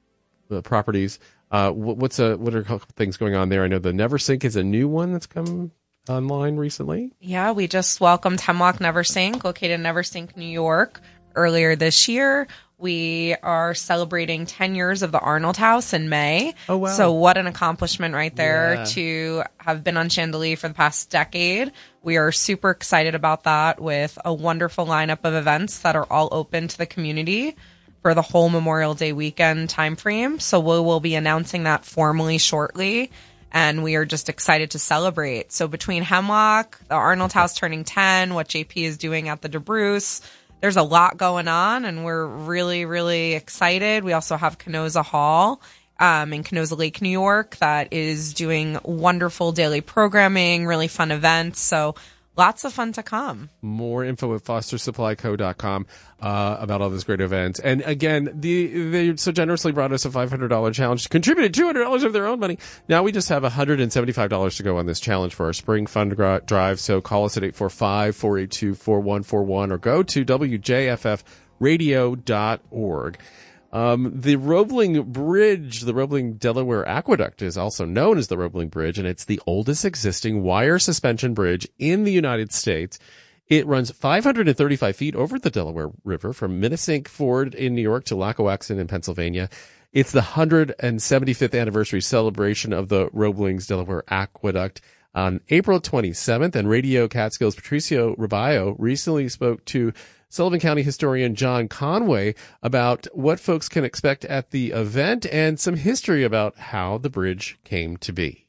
uh, properties. Uh, wh- what's a, what are a couple things going on there? I know the Never Sink is a new one that's come online recently. Yeah, we just welcomed Hemlock Never Sink, located in Never Sink, New York, earlier this year. We are celebrating ten years of the Arnold House in May. Oh, wow. So what an accomplishment right there Yeah. to have been on Chandelier for the past decade. We are super excited about that with a wonderful lineup of events that are all open to the community for the whole Memorial Day weekend timeframe. So we will be announcing that formally shortly. And we are just excited to celebrate. So between Hemlock, the Arnold House turning ten, what J P is doing at the De Bruce, there's a lot going on, and we're really, really excited. We also have Canosa Hall um, in Canosa Lake, New York, that is doing wonderful daily programming, really fun events. So lots of fun to come. More info at foster supply co dot com uh, about all those great events. And again, the, they so generously brought us a five hundred dollars challenge, contributed two hundred dollars of their own money. Now we just have one hundred seventy-five dollars to go on this challenge for our spring fund gra- drive. So call us at eight four five, four eight two, four one four one or go to w j f f radio dot org. Um, the Roebling Bridge, the Roebling Delaware Aqueduct, is also known as the Roebling Bridge, and it's the oldest existing wire suspension bridge in the United States. It runs five hundred thirty-five feet over the Delaware River from Minnesink Ford in New York to Lackawaxen in Pennsylvania. It's the one hundred seventy-fifth anniversary celebration of the Roebling's Delaware Aqueduct on April twenty-seventh, and Radio Catskills' Patricio Rubaio recently spoke to Sullivan County historian John Conway about what folks can expect at the event and some history about how the bridge came to be.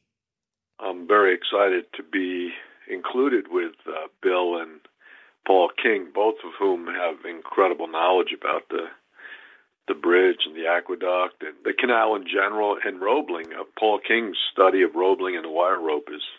I'm very excited to be included with uh, Bill and Paul King, both of whom have incredible knowledge about the the bridge and the aqueduct and the canal in general, and Roebling. Uh, Paul King's study of Roebling and the wire rope is,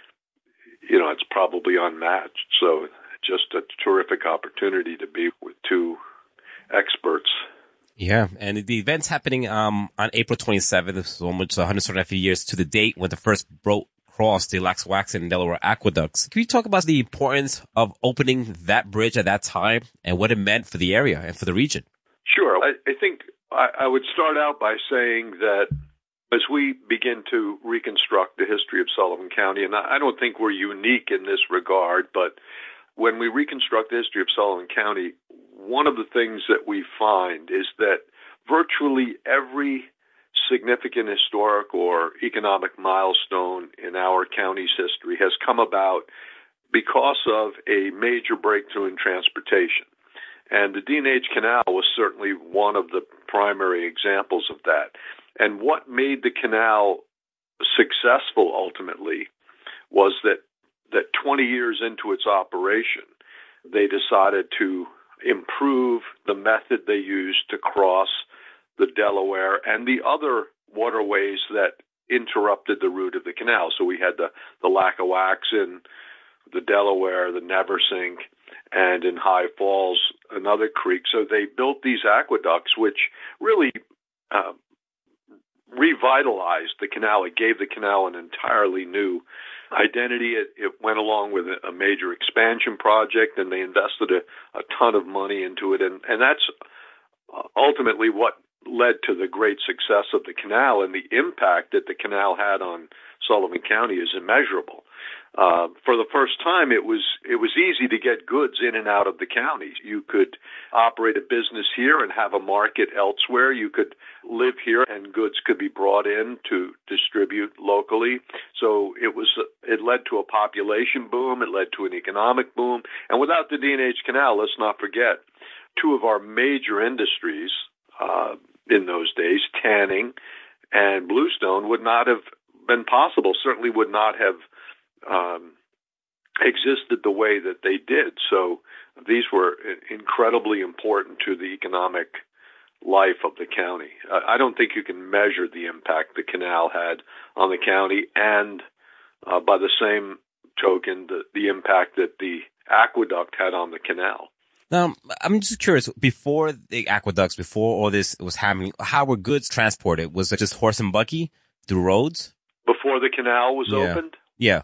you know, it's probably unmatched. So just a terrific opportunity to be with two experts. Yeah, and the event's happening um, on April twenty-seventh, so almost one hundred seventy-five years to the date when the first boat crossed the Lackawaxen and Delaware aqueducts. Can you talk about the importance of opening that bridge at that time and what it meant for the area and for the region? Sure. I, I think I, I would start out by saying that as we begin to reconstruct the history of Sullivan County, and I, I don't think we're unique in this regard, but when we reconstruct the history of Sullivan County, one of the things that we find is that virtually every significant historic or economic milestone in our county's history has come about because of a major breakthrough in transportation. And the D and H Canal was certainly one of the primary examples of that. And what made the canal successful ultimately was that, that twenty years into its operation, they decided to improve the method they used to cross the Delaware and the other waterways that interrupted the route of the canal. So we had the, the Lackawaxen, the Delaware, the Neversink, and in High Falls, another creek. So they built these aqueducts, which really uh, revitalized the canal. It gave the canal an entirely new identity. It, it went along with a major expansion project, and they invested a, a ton of money into it. And, and that's ultimately what led to the great success of the canal, and the impact that the canal had on Sullivan County is immeasurable. Uh, for the first time, it was it was easy to get goods in and out of the county. You could operate a business here and have a market elsewhere. You could live here and goods could be brought in to distribute locally. So it was it led to a population boom. It led to an economic boom. And without the D and H Canal, let's not forget, two of our major industries uh, in those days, tanning and bluestone, would not have been possible. Certainly would not have Um, existed the way that they did. So these were incredibly important to the economic life of the county. Uh, I don't think you can measure the impact the canal had on the county, and uh, by the same token, the, the impact that the aqueduct had on the canal. Now, I'm just curious, before the aqueducts, before all this was happening, how were goods transported? Was it just horse and buggy through roads? Before the canal was yeah. opened? Yeah.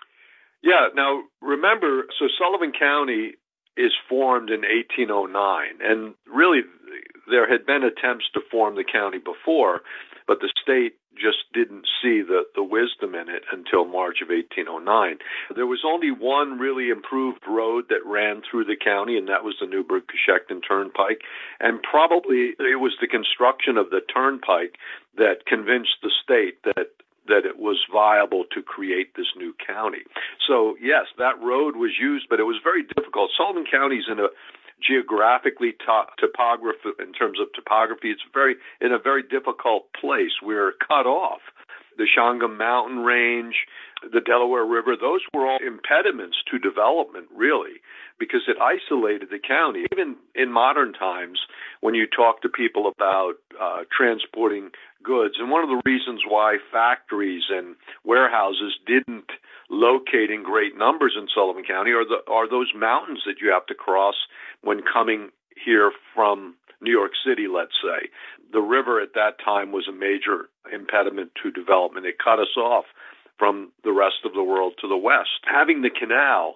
Yeah. Now, remember, so Sullivan County is formed in eighteen oh nine, and really there had been attempts to form the county before, but the state just didn't see the, the wisdom in it until March of eighteen oh nine. There was only one really improved road that ran through the county, and that was the Newburgh-Coshocton Turnpike. And probably it was the construction of the turnpike that convinced the state that that it was viable to create this new county. So, yes, that road was used, but it was very difficult. Sullivan County's in a geographically to- topography, in terms of topography, it's very in a very difficult place. We're cut off. The Shawangunk Mountain Range, the Delaware River, those were all impediments to development, really, because it isolated the county. Even in modern times, when you talk to people about uh, transporting goods, and one of the reasons why factories and warehouses didn't locate in great numbers in Sullivan County are the are those mountains that you have to cross when coming here from New York City, let's say. The river at that time was a major impediment to development. It cut us off from the rest of the world to the west. Having the canal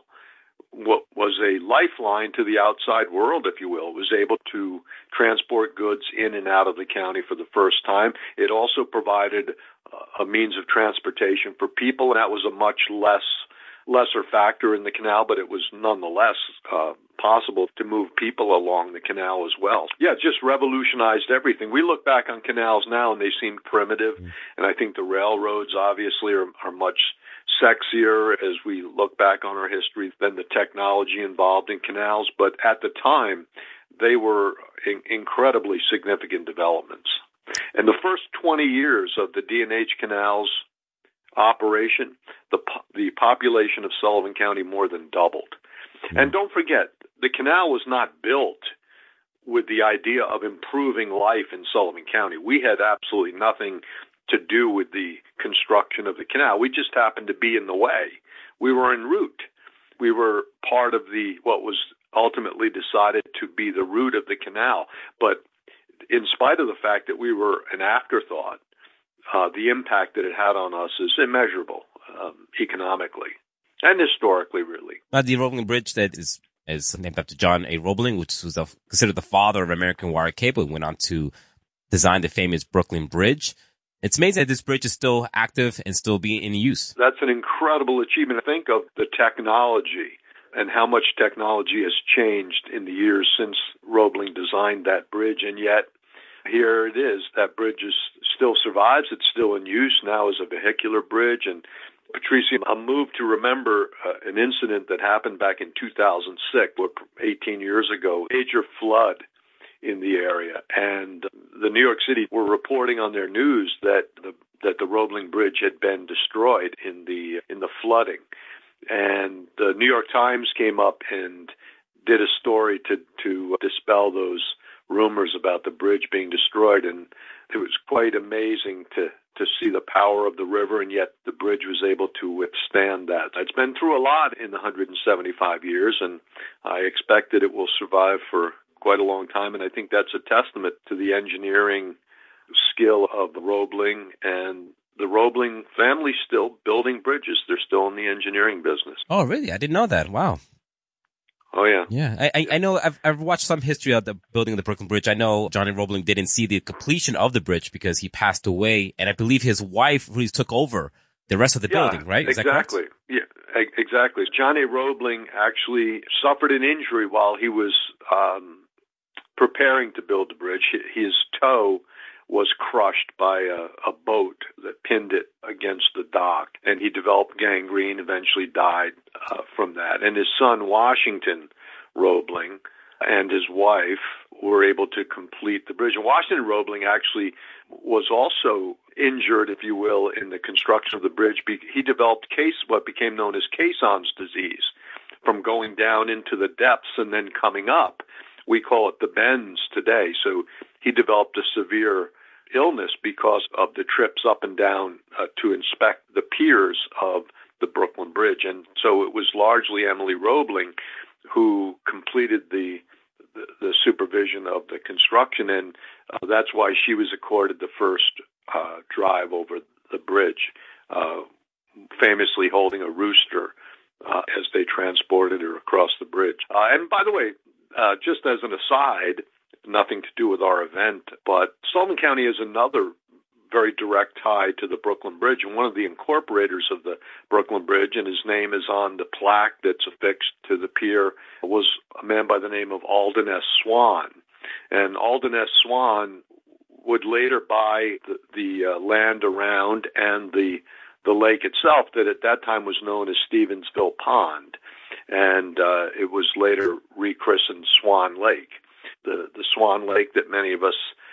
was a lifeline to the outside world, if you will. It was able to transport goods in and out of the county for the first time. It also provided a means of transportation for people, and that was a much less lesser factor in the canal, but it was nonetheless uh, possible to move people along the canal as well. Yeah, it just revolutionized everything. We look back on canals now, and they seem primitive, mm. and I think the railroads obviously are, are much sexier as we look back on our history than the technology involved in canals, but at the time, they were in- incredibly significant developments. And the first twenty years of the D and H Canal's operation, the po- the population of Sullivan County more than doubled. Mm-hmm. And don't forget, the canal was not built with the idea of improving life in Sullivan County. We had absolutely nothing to do with the construction of the canal. We just happened to be in the way. We were en route. We were part of the what was ultimately decided to be the route of the canal. But in spite of the fact that we were an afterthought, uh, the impact that it had on us is immeasurable um, economically and historically, really. Now, the Roebling Bridge that is is named after John A. Roebling, which was the, considered the father of American wire cable, and went on to design the famous Brooklyn Bridge. It's amazing that this bridge is still active and still being in use. That's an incredible achievement. Think of the technology and how much technology has changed in the years since Roebling designed that bridge, and yet here it is. That bridge is still survives. It's still in use now as a vehicular bridge. And Patricia, I'm moved to remember uh, an incident that happened back in two thousand six, eighteen years ago, major flood in the area. And the New York City were reporting on their news that the that the Roebling Bridge had been destroyed in the in the flooding. And the New York Times came up and did a story to to dispel those rumors about the bridge being destroyed. And it was quite amazing to to see the power of the river, and yet the bridge was able to withstand that. It's been through a lot in the one hundred seventy-five years, and I expect that it will survive for quite a long time. And I think that's a testament to the engineering skill of the Roebling, and the Roebling family still building bridges. They're still in the engineering business. Oh, really? I didn't know that. Wow. Oh, yeah. Yeah. I, I, I know I've, I've watched some history of the building of the Brooklyn Bridge. I know Johnny Roebling didn't see the completion of the bridge because he passed away. And I believe his wife really took over the rest of the yeah, building, right? Is exactly. that correct? Yeah, exactly. Johnny Roebling actually suffered an injury while he was um, preparing to build the bridge. His toe was crushed by a, a boat that pinned it against the dock, and he developed gangrene, eventually died uh, from that. And his son, Washington Roebling, and his wife were able to complete the bridge. And Washington Roebling actually was also injured, if you will, in the construction of the bridge. He developed case, what became known as caisson's disease, from going down into the depths and then coming up. We call it the bends today. So he developed a severe illness because of the trips up and down uh, to inspect the piers of the Brooklyn Bridge. And so it was largely Emily Roebling who completed the the, the supervision of the construction, and uh, that's why she was accorded the first uh, drive over the bridge, uh, famously holding a rooster uh, as they transported her across the bridge. Uh, and by the way, uh, just as an aside, nothing to do with our event, but Sullivan County is another very direct tie to the Brooklyn Bridge, and one of the incorporators of the Brooklyn Bridge, and his name is on the plaque that's affixed to the pier, was a man by the name of Alden S. Swan. And Alden S. Swan would later buy the, the uh, land around and the the lake itself that at that time was known as Stevensville Pond, and uh, it was later rechristened Swan Lake. The, the Swan Lake that many of us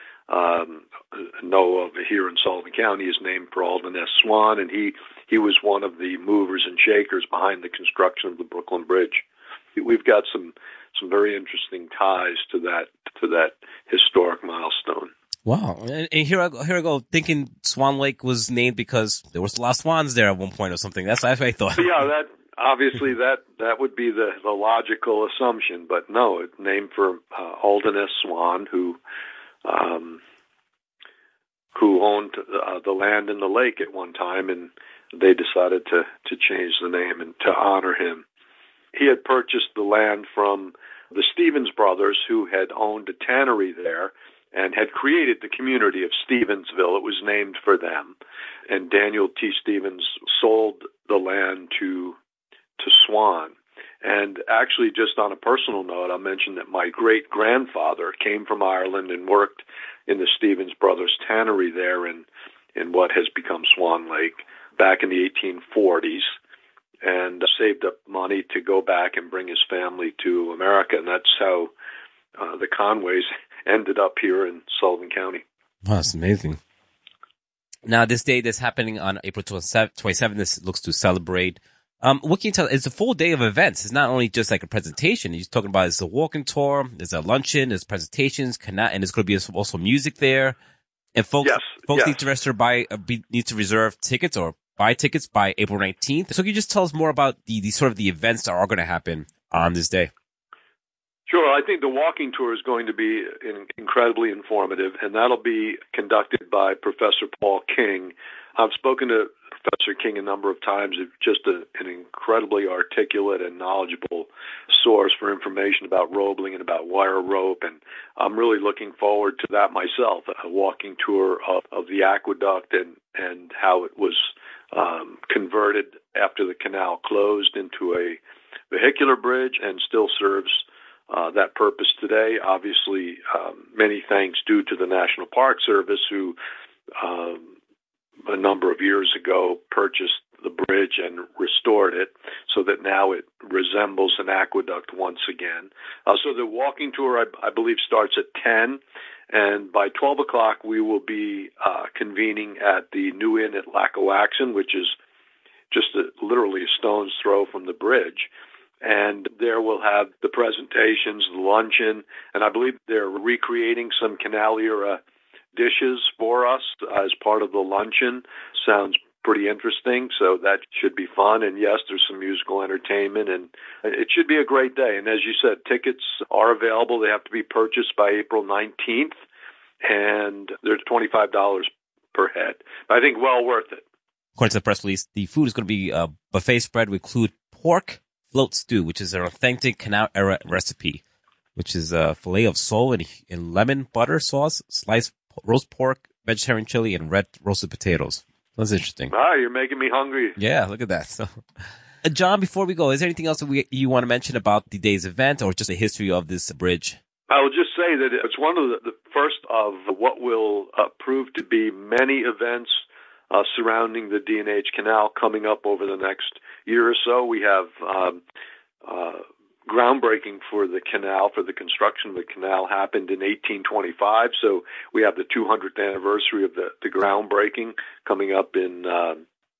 um, know of here in Sullivan County is named for Alden S. Swan, and he, he was one of the movers and shakers behind the construction of the Brooklyn Bridge. We've got some some very interesting ties to that to that historic milestone. Wow. And, and here I go, here I go thinking Swan Lake was named because there was a lot of swans there at one point or something. That's, that's what I thought. Yeah, that obviously that, that would be the, the logical assumption, but no, it's named for uh, Alden S. Swan, who um, who owned uh, the land in the lake at one time, and they decided to, to change the name and to honor him. He had purchased the land from the Stevens brothers, who had owned a tannery there and had created the community of Stevensville. It was named for them. And Daniel T. Stevens sold the land to to Swan. And actually, just on a personal note, I'll mention that my great-grandfather came from Ireland and worked in the Stevens brothers tannery there in, in what has become Swan Lake back in the eighteen forties, and saved up money to go back and bring his family to America. And that's how uh, the Conways ended up here in Sullivan County. Wow, that's amazing. Now, this day that's happening on April twenty-seventh, this looks to celebrate. Um, what can you tell? It's a full day of events. It's not only just like a presentation. You're talking about it's a walking tour, there's a luncheon, there's presentations, and there's going to be also music there. And folks, yes, folks yes. need to register by, uh, be, need to reserve tickets or buy tickets by April nineteenth. So can you just tell us more about the, the sort of the events that are going to happen on this day? Sure. I think the walking tour is going to be in, incredibly informative, and that'll be conducted by Professor Paul King. I've spoken to Professor King a number of times. Just a, an incredibly articulate and knowledgeable source for information about Roebling and about wire rope, and I'm really looking forward to that myself, a walking tour of, of the aqueduct and, and how it was um, converted after the canal closed into a vehicular bridge and still serves Uh, that purpose today. Obviously, um, many thanks due to the National Park Service, who um, a number of years ago purchased the bridge and restored it so that now it resembles an aqueduct once again. Uh, so the walking tour, I, I believe, starts at ten, and by twelve o'clock we will be uh, convening at the New Inn at Lackawaxen, which is just a, literally a stone's throw from the bridge. And there we'll have the presentations, the luncheon, and I believe they're recreating some canal era dishes for us as part of the luncheon. Sounds pretty interesting, so that should be fun. And yes, there's some musical entertainment, and it should be a great day. And as you said, tickets are available. They have to be purchased by April nineteenth, and they're twenty-five dollars per head. I think well worth it. According to the press release, the food is going to be a buffet spread will include pork float stew, which is an authentic canal-era recipe, which is a filet of sole in, in lemon butter sauce, sliced roast pork, vegetarian chili, and red roasted potatoes. That's interesting. Ah, you're making me hungry. Yeah, look at that. So, uh, John, before we go, is there anything else that we, you want to mention about the day's event or just the history of this bridge? I will just say that it's one of the, the first of what will uh, prove to be many events uh, surrounding the D and H Canal coming up over the next year or so. We have um, uh, groundbreaking for the canal, for the construction of the canal, happened in eighteen twenty-five. So we have the two hundredth anniversary of the, the groundbreaking coming up in uh,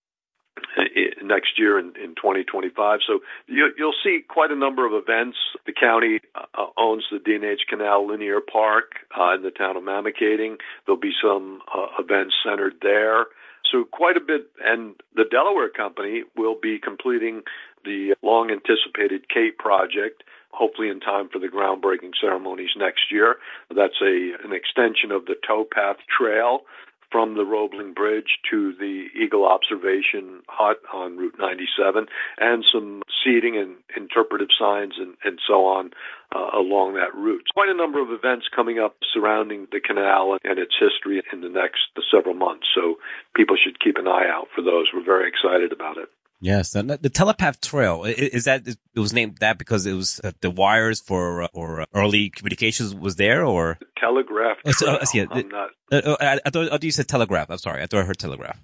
next year in, in twenty twenty-five. So you, you'll see quite a number of events. The county uh, owns the D and H Canal Linear Park uh, in the town of Mamakating. There'll be some uh, events centered there. So quite a bit, and the Delaware Company will be completing the long-anticipated Cape project, hopefully in time for the groundbreaking ceremonies next year. That's a an extension of the towpath trail from the Roebling Bridge to the Eagle Observation Hut on Route ninety-seven, and some seating and interpretive signs and, and so on uh, along that route. Quite a number of events coming up surrounding the canal and its history in the next several months, so people should keep an eye out for those. We're very excited about it. Yes, the, the Telepath Trail, is that, it was named that because it was uh, the wires for, uh, or early communications was there, or? Telegraph Trail. Oh, so, uh, yeah, I'm not... uh, I, I thought, I thought you said telegraph. I'm sorry. I thought I heard telegraph.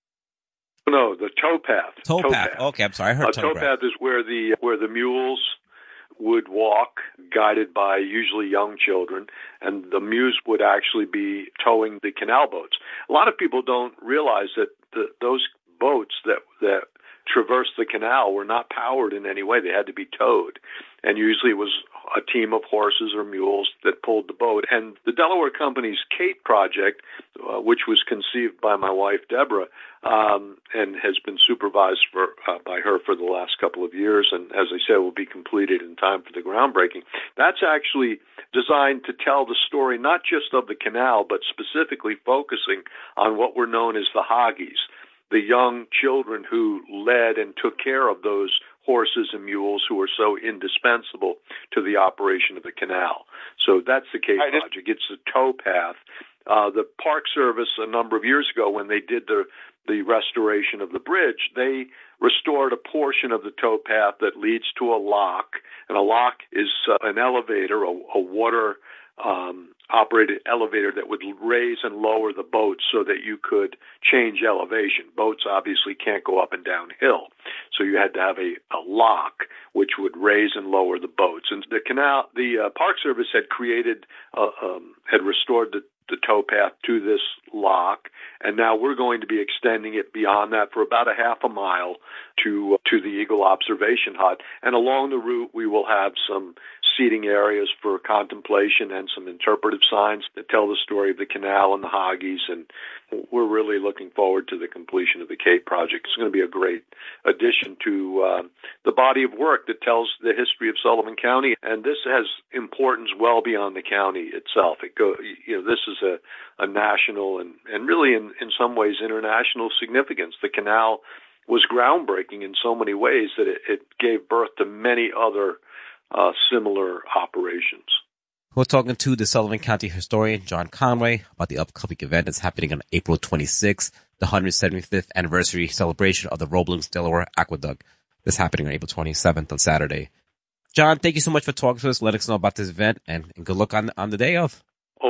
No, the towpath. Towpath. towpath. Okay, I'm sorry. I heard uh, telegraph. Towpath is where the, where the mules would walk, guided by usually young children, and the muse would actually be towing the canal boats. A lot of people don't realize that the, those boats that, that traversed the canal were not powered in any way. They had to be towed. And usually it was a team of horses or mules that pulled the boat. And the Delaware Company's Cape project, uh, which was conceived by my wife, Deborah, um, and has been supervised for, uh, by her for the last couple of years, and as I said, will be completed in time for the groundbreaking. That's actually designed to tell the story not just of the canal, but specifically focusing on what were known as the Hoggies, the young children who led and took care of those horses and mules who were so indispensable to the operation of the canal. So that's the Cape project. It's the towpath. Uh, the Park Service, a number of years ago, when they did the the restoration of the bridge, they restored a portion of the towpath that leads to a lock. And a lock is uh, an elevator, a, a water um, operated elevator that would raise and lower the boats so that you could change elevation. Boats obviously can't go up and down hill, so you had to have a, a lock which would raise and lower the boats. And the canal, the uh, Park Service had created, uh, um, had restored the the towpath to this lock, and now we're going to be extending it beyond that for about a half a mile to uh, to the Eagle Observation Hut. And along the route, we will have some seating areas for contemplation and some interpretive signs that tell the story of the canal and the Hoggies. And we're really looking forward to the completion of the Cape project. It's going to be a great addition to uh, the body of work that tells the history of Sullivan County. And this has importance well beyond the county itself. It go, you know, this is a, a national and, and really in, in some ways international significance. The canal was groundbreaking in so many ways that it, it gave birth to many other uh, similar operations. We're talking to the Sullivan County historian, John Conway, about the upcoming event that's happening on April twenty-sixth, the one hundred seventy-fifth anniversary celebration of the Roebling Delaware Aqueduct. This is happening on April twenty-seventh on Saturday. John, thank you so much for talking to us, letting us know about this event, and, and good luck on, on the day of. Always a pleasure.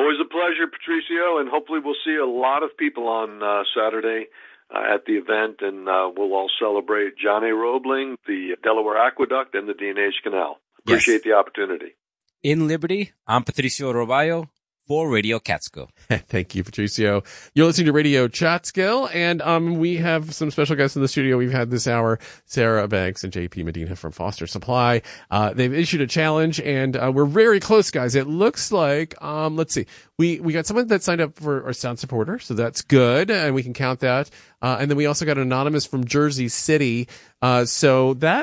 pleasure, Patricio, and hopefully we'll see a lot of people on uh, Saturday uh, at the event, and uh, we'll all celebrate John A. Roebling, the Delaware Aqueduct, and the D and H Canal. Appreciate yes. the opportunity. In Liberty, I'm Patricio Roballo for Radio Catskill. Thank you, Patricio. You're listening to Radio Catskill, and um, we have some special guests in the studio. We've had this hour, Sarah Banks and J P Medina from Foster Supply. Uh, they've issued a challenge, and uh, we're very close, guys. It looks like, um, let's see, we we got someone that signed up for our sound supporter, so that's good, and we can count that. Uh, and then we also got an anonymous from Jersey City. Uh, so that